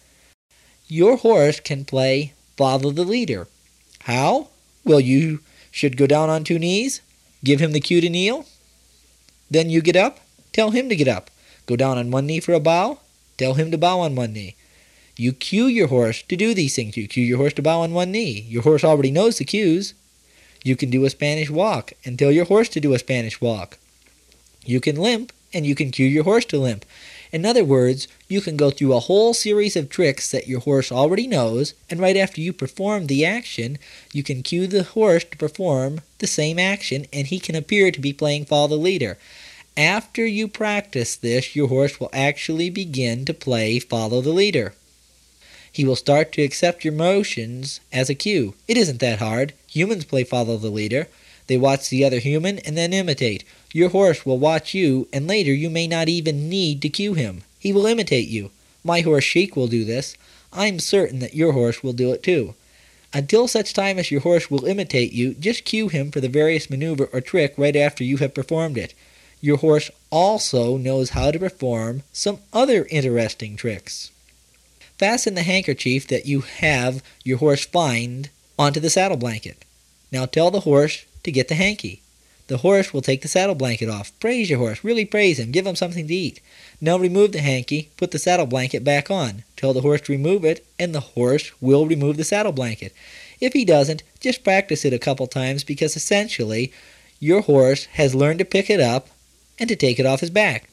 Your horse can play follow the leader. How? Well, you should go down on two knees, give him the cue to kneel. Then you get up, tell him to get up. Go down on one knee for a bow, tell him to bow on one knee. You cue your horse to do these things. You cue your horse to bow on one knee. Your horse already knows the cues. You can do a Spanish walk and tell your horse to do a Spanish walk. You can limp and you can cue your horse to limp. In other words, you can go through a whole series of tricks that your horse already knows, and right after you perform the action, you can cue the horse to perform the same action, and he can appear to be playing follow the leader. After you practice this, your horse will actually begin to play follow the leader. He will start to accept your motions as a cue. It isn't that hard. Humans play follow the leader. They watch the other human and then imitate. Your horse will watch you, and later you may not even need to cue him. He will imitate you. My horse Sheik will do this. I'm certain that your horse will do it too. Until such time as your horse will imitate you, just cue him for the various maneuver or trick right after you have performed it. Your horse also knows how to perform some other interesting tricks. Fasten the handkerchief that you have your horse find onto the saddle blanket. Now tell the horse to get the hanky. The horse will take the saddle blanket off. Praise your horse. Really praise him. Give him something to eat. Now remove the hanky. Put the saddle blanket back on. Tell the horse to remove it, and the horse will remove the saddle blanket. If he doesn't, just practice it a couple times, because essentially your horse has learned to pick it up and to take it off his back.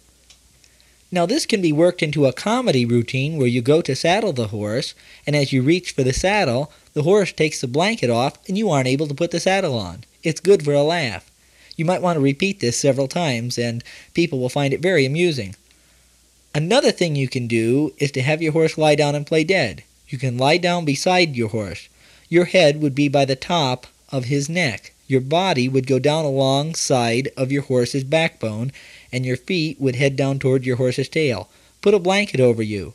Now this can be worked into a comedy routine where you go to saddle the horse, and as you reach for the saddle, the horse takes the blanket off and you aren't able to put the saddle on. It's good for a laugh. You might want to repeat this several times, and people will find it very amusing. Another thing you can do is to have your horse lie down and play dead. You can lie down beside your horse. Your head would be by the top of his neck. Your body would go down alongside of your horse's backbone, and your feet would head down toward your horse's tail. Put a blanket over you.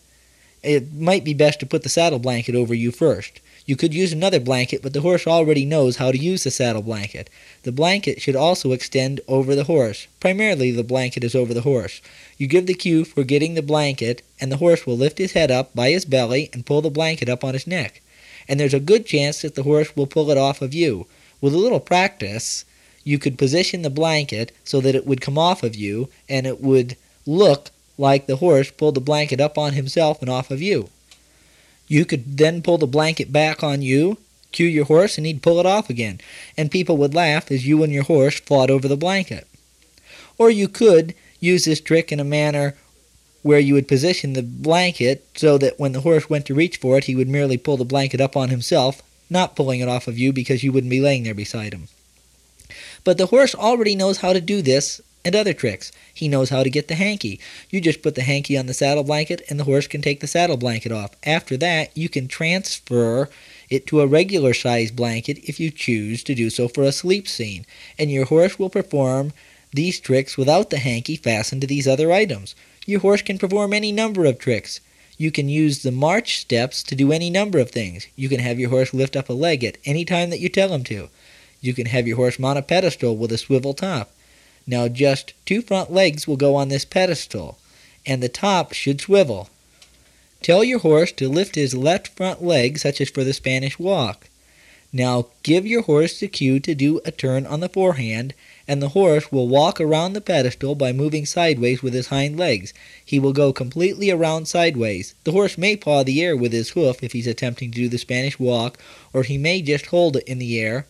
It might be best to put the saddle blanket over you first. You could use another blanket, but the horse already knows how to use the saddle blanket. The blanket should also extend over the horse. Primarily, the blanket is over the horse. You give the cue for getting the blanket, and the horse will lift his head up by his belly and pull the blanket up on his neck. And there's a good chance that the horse will pull it off of you. With a little practice, you could position the blanket so that it would come off of you, and it would look like the horse pulled the blanket up on himself and off of you. You could then pull the blanket back on you, cue your horse, and he'd pull it off again, and people would laugh as you and your horse fought over the blanket. Or you could use this trick in a manner where you would position the blanket so that when the horse went to reach for it, he would merely pull the blanket up on himself, not pulling it off of you because you wouldn't be laying there beside him. But the horse already knows how to do this and other tricks. He knows how to get the hanky. You just put the hanky on the saddle blanket and the horse can take the saddle blanket off. After that, you can transfer it to a regular size blanket if you choose to do so for a sleep scene, and your horse will perform these tricks without the hanky fastened to these other items. Your horse can perform any number of tricks. You can use the march steps to do any number of things. You can have your horse lift up a leg at any time that you tell him to. You can have your horse mount a pedestal with a swivel top. Now just two front legs will go on this pedestal, and the top should swivel. Tell your horse to lift his left front leg, such as for the Spanish walk. Now give your horse the cue to do a turn on the forehand, and the horse will walk around the pedestal by moving sideways with his hind legs. He will go completely around sideways. The horse may paw the air with his hoof if he's attempting to do the Spanish walk, or he may just hold it in the air.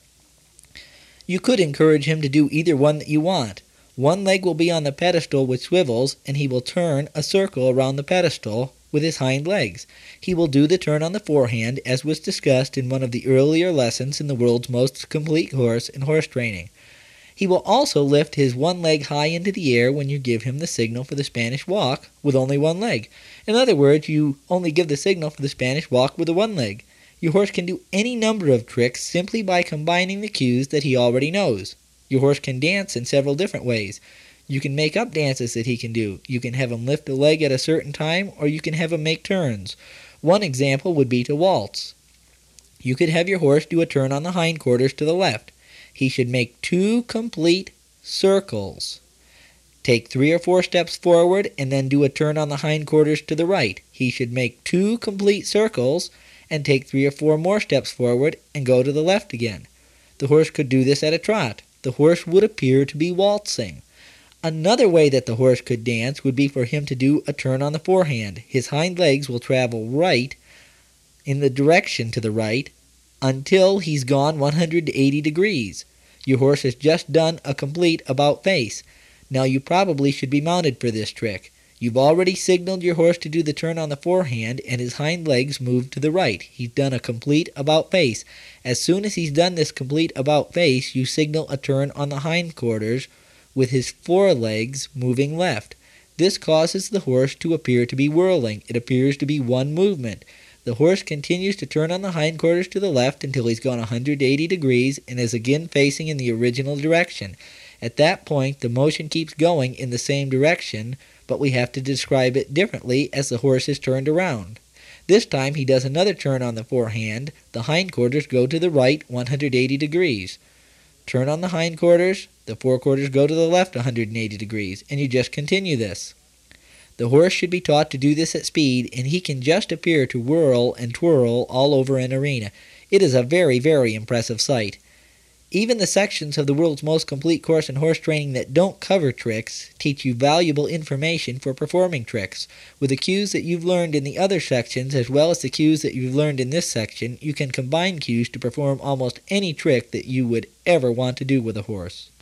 You could encourage him to do either one that you want. One leg will be on the pedestal which swivels, and he will turn a circle around the pedestal with his hind legs. He will do the turn on the forehand, as was discussed in one of the earlier lessons in the world's most complete course in horse training. He will also lift his one leg high into the air when you give him the signal for the Spanish walk with only one leg. In other words, you only give the signal for the Spanish walk with the one leg. Your horse can do any number of tricks simply by combining the cues that he already knows. Your horse can dance in several different ways. You can make up dances that he can do. You can have him lift a leg at a certain time, or you can have him make turns. One example would be to waltz. You could have your horse do a turn on the hindquarters to the left. He should make two complete circles. Take three or four steps forward and then do a turn on the hindquarters to the right. He should make two complete circles and take three or four more steps forward and go to the left again. The horse could do this at a trot. The horse would appear to be waltzing. Another way that the horse could dance would be for him to do a turn on the forehand. His hind legs will travel right in the direction to the right until he's gone one hundred eighty degrees. Your horse has just done a complete about face. Now you probably should be mounted for this trick. You've already signaled your horse to do the turn on the forehand and his hind legs move to the right. He's done a complete about face. As soon as he's done this complete about face, you signal a turn on the hindquarters with his forelegs moving left. This causes the horse to appear to be whirling. It appears to be one movement. The horse continues to turn on the hindquarters to the left until he's gone one hundred eighty degrees and is again facing in the original direction. At that point, the motion keeps going in the same direction, but we have to describe it differently as the horse is turned around. This time he does another turn on the forehand. The hindquarters go to the right one hundred eighty degrees. Turn on the hindquarters, the forequarters go to the left one hundred eighty degrees, and you just continue this. The horse should be taught to do this at speed, and he can just appear to whirl and twirl all over an arena. It is a very, very impressive sight. Even the sections of the world's most complete course in horse training that don't cover tricks teach you valuable information for performing tricks. With the cues that you've learned in the other sections as well as the cues that you've learned in this section, you can combine cues to perform almost any trick that you would ever want to do with a horse.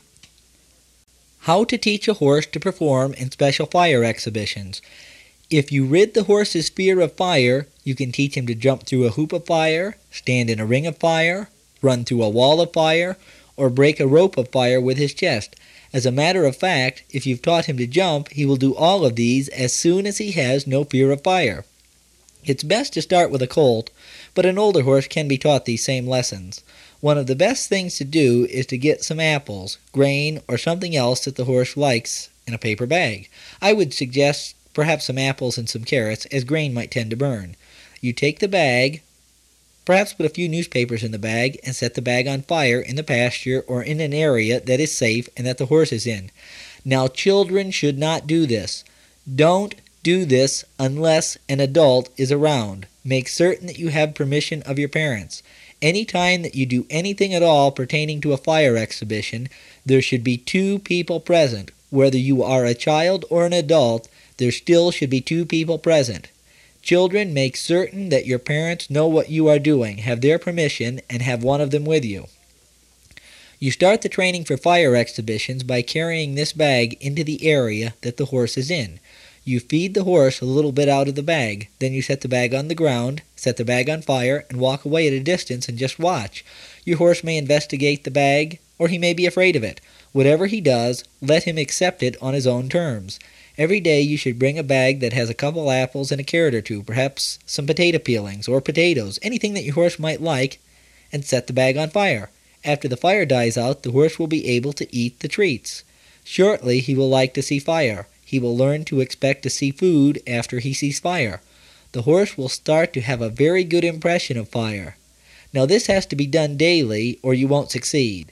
How to teach a horse to perform in special fire exhibitions. If you rid the horse's fear of fire, you can teach him to jump through a hoop of fire, stand in a ring of fire, run through a wall of fire, or break a rope of fire with his chest. As a matter of fact, if you've taught him to jump, he will do all of these as soon as he has no fear of fire. It's best to start with a colt, but an older horse can be taught these same lessons. One of the best things to do is to get some apples, grain, or something else that the horse likes in a paper bag. I would suggest perhaps some apples and some carrots, as grain might tend to burn. You take the bag, perhaps put a few newspapers in the bag, and set the bag on fire in the pasture or in an area that is safe and that the horse is in. Now, children should not do this. Don't do this unless an adult is around. Make certain that you have permission of your parents. Any time that you do anything at all pertaining to a fire exhibition, there should be two people present. Whether you are a child or an adult, there still should be two people present. Children, make certain that your parents know what you are doing, have their permission, and have one of them with you. You start the training for fire exhibitions by carrying this bag into the area that the horse is in. You feed the horse a little bit out of the bag. Then you set the bag on the ground, set the bag on fire, and walk away at a distance and just watch. Your horse may investigate the bag, or he may be afraid of it. Whatever he does, let him accept it on his own terms. Every day you should bring a bag that has a couple apples and a carrot or two, perhaps some potato peelings or potatoes, anything that your horse might like, and set the bag on fire. After the fire dies out, the horse will be able to eat the treats. Shortly he will like to see fire. He will learn to expect to see food after he sees fire. The horse will start to have a very good impression of fire. Now this has to be done daily or you won't succeed.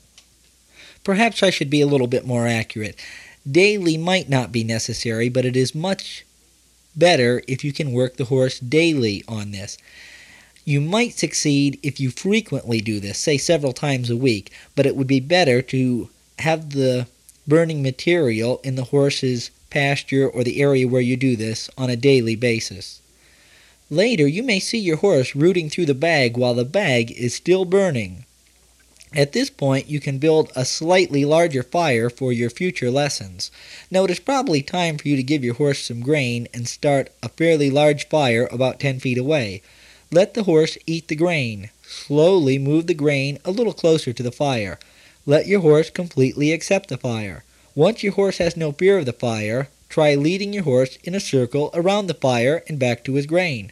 Perhaps I should be a little bit more accurate. Daily might not be necessary, but it is much better if you can work the horse daily on this. You might succeed if you frequently do this, say several times a week, but it would be better to have the burning material in the horse's pasture or the area where you do this on a daily basis. Later, you may see your horse rooting through the bag while the bag is still burning. At this point, you can build a slightly larger fire for your future lessons. Now, it is probably time for you to give your horse some grain and start a fairly large fire about ten feet away. Let the horse eat the grain. Slowly move the grain a little closer to the fire. Let your horse completely accept the fire. Once your horse has no fear of the fire, try leading your horse in a circle around the fire and back to his grain.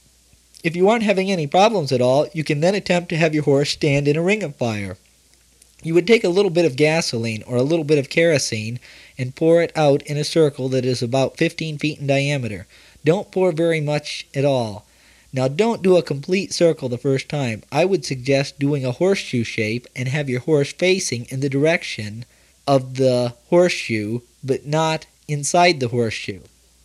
If you aren't having any problems at all, you can then attempt to have your horse stand in a ring of fire. You would take a little bit of gasoline or a little bit of kerosene and pour it out in a circle that is about fifteen feet in diameter. Don't pour very much at all. Now don't do a complete circle the first time. I would suggest doing a horseshoe shape and have your horse facing in the direction of the horseshoe, but not inside the horseshoe.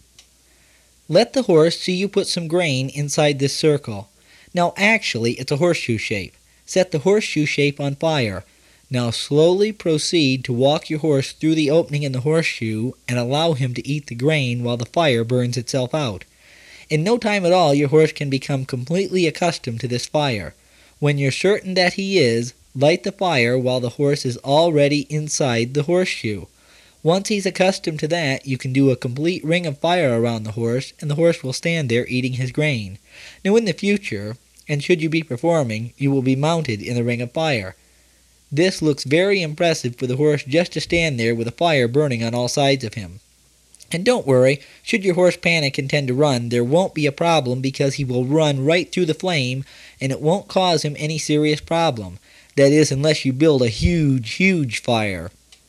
Let the horse see you put some grain inside this circle. Now actually it's a horseshoe shape. Set the horseshoe shape on fire. Now slowly proceed to walk your horse through the opening in the horseshoe and allow him to eat the grain while the fire burns itself out. In no time at all, your horse can become completely accustomed to this fire. When you're certain that he is, light the fire while the horse is already inside the horseshoe. Once he's accustomed to that, you can do a complete ring of fire around the horse, and the horse will stand there eating his grain. Now in the future, and should you be performing, you will be mounted in the ring of fire. This looks very impressive for the horse just to stand there with a fire burning on all sides of him. And don't worry, should your horse panic and tend to run, there won't be a problem because he will run right through the flame and it won't cause him any serious problem. That is, unless you build a huge, huge fire.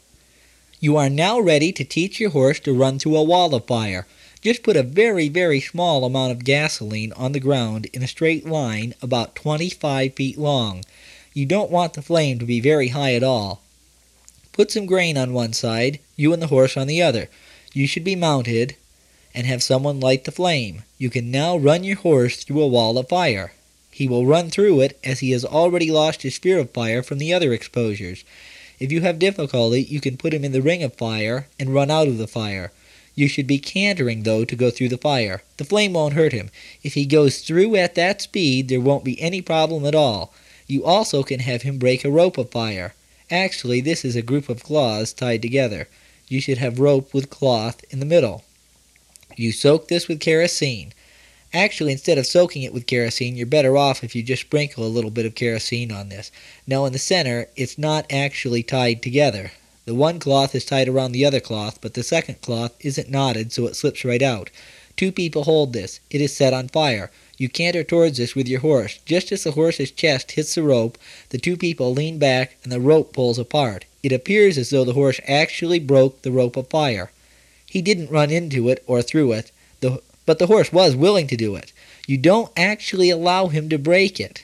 You are now ready to teach your horse to run through a wall of fire. Just put a very, very small amount of gasoline on the ground in a straight line about twenty-five feet long. You don't want the flame to be very high at all. Put some grain on one side, you and the horse on the other. You should be mounted and have someone light the flame. You can now run your horse through a wall of fire. He will run through it as he has already lost his fear of fire from the other exposures. If you have difficulty, you can put him in the ring of fire and run out of the fire. You should be cantering, though, to go through the fire. The flame won't hurt him. If he goes through at that speed, there won't be any problem at all. You also can have him break a rope of fire. Actually, this is a group of cloths tied together. You should have rope with cloth in the middle. You soak this with kerosene. Actually, instead of soaking it with kerosene, you're better off if you just sprinkle a little bit of kerosene on this. Now in the center, it's not actually tied together. The one cloth is tied around the other cloth, but the second cloth isn't knotted, so it slips right out. Two people hold this. It is set on fire. You canter towards this with your horse. Just as the horse's chest hits the rope, the two people lean back and the rope pulls apart. It appears as though the horse actually broke the rope of fire. He didn't run into it or through it, the, but the horse was willing to do it. You don't actually allow him to break it,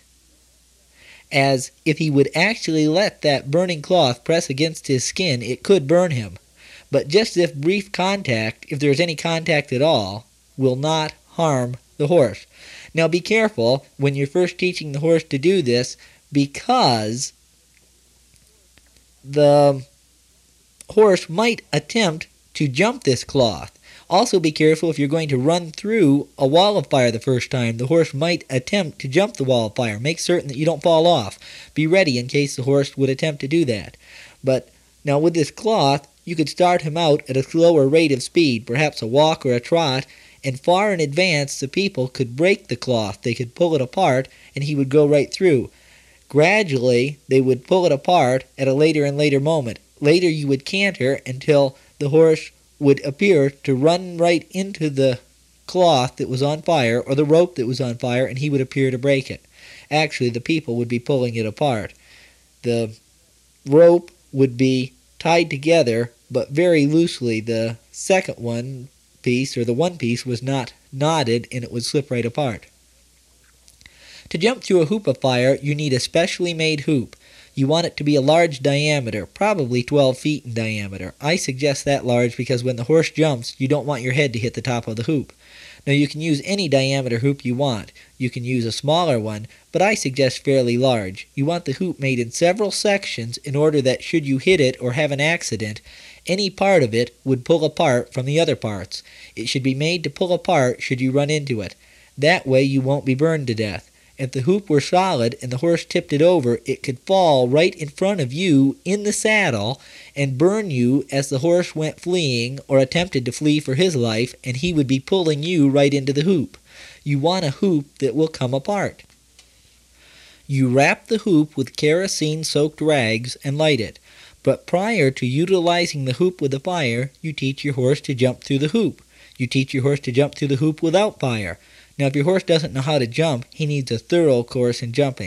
as if he would actually let that burning cloth press against his skin, it could burn him. But just if brief contact, if there is any contact at all, will not harm the horse. Now be careful when you're first teaching the horse to do this, because the horse might attempt to jump this cloth. Also be careful if you're going to run through a wall of fire the first time. The horse might attempt to jump the wall of fire. Make certain that you don't fall off. Be ready in case the horse would attempt to do that. But now with this cloth, you could start him out at a slower rate of speed, perhaps a walk or a trot, and far in advance the people could break the cloth. They could pull it apart and he would go right through. Gradually, they would pull it apart at a later and later moment. Later you would canter until the horse would appear to run right into the cloth that was on fire or the rope that was on fire, and he would appear to break it. Actually, the people would be pulling it apart. The rope would be tied together, but very loosely. The second one piece, or the one piece, was not knotted, and it would slip right apart. To jump through a hoop of fire, you need a specially made hoop. You want it to be a large diameter, probably twelve feet in diameter. I suggest that large because when the horse jumps, you don't want your head to hit the top of the hoop. Now you can use any diameter hoop you want. You can use a smaller one, but I suggest fairly large. You want the hoop made in several sections in order that should you hit it or have an accident, any part of it would pull apart from the other parts. It should be made to pull apart should you run into it. That way you won't be burned to death. If the hoop were solid and the horse tipped it over, it could fall right in front of you in the saddle and burn you as the horse went fleeing or attempted to flee for his life, and he would be pulling you right into the hoop. You want a hoop that will come apart. You wrap the hoop with kerosene-soaked rags and light it. But prior to utilizing the hoop with the fire, you teach your horse to jump through the hoop. You teach your horse to jump through the hoop without fire. Now, if your horse doesn't know how to jump, he needs a thorough course in jumping.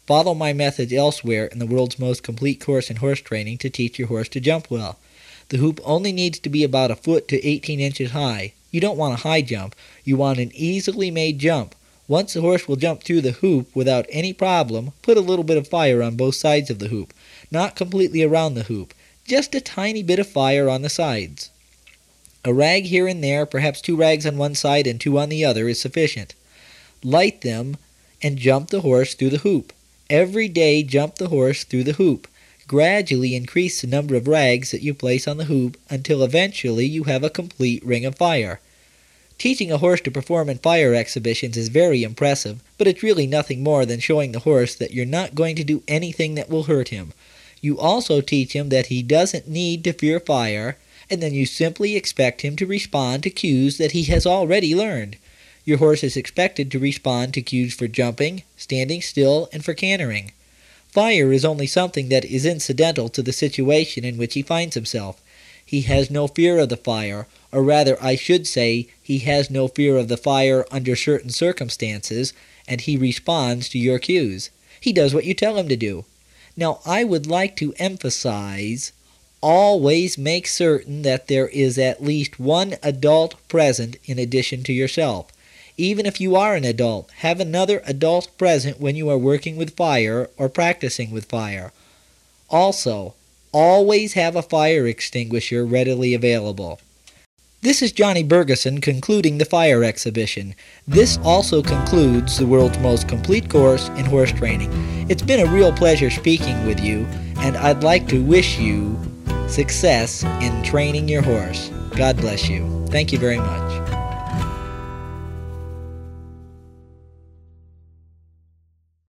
Follow my methods elsewhere in the world's most complete course in horse training to teach your horse to jump well. The hoop only needs to be about a foot to eighteen inches high. You don't want a high jump. You want an easily made jump. Once the horse will jump through the hoop without any problem, put a little bit of fire on both sides of the hoop. Not completely around the hoop. Just a tiny bit of fire on the sides. A rag here and there, perhaps two rags on one side and two on the other, is sufficient. Light them and jump the horse through the hoop. Every day jump the horse through the hoop. Gradually increase the number of rags that you place on the hoop until eventually you have a complete ring of fire. Teaching a horse to perform in fire exhibitions is very impressive, but it's really nothing more than showing the horse that you're not going to do anything that will hurt him. You also teach him that he doesn't need to fear fire, and then you simply expect him to respond to cues that he has already learned. Your horse is expected to respond to cues for jumping, standing still, and for cantering. Fire is only something that is incidental to the situation in which he finds himself. He has no fear of the fire, or rather I should say he has no fear of the fire under certain circumstances, and he responds to your cues. He does what you tell him to do. Now I would like to emphasize, always make certain that there is at least one adult present in addition to yourself. Even if you are an adult, have another adult present when you are working with fire or practicing with fire. Also, always have a fire extinguisher readily available. This is Johnny Bergeson concluding the fire exhibition. This also concludes the world's most complete course in horse training. It's been a real pleasure speaking with you, and I'd like to wish you success in training your horse. God bless you. Thank you very much.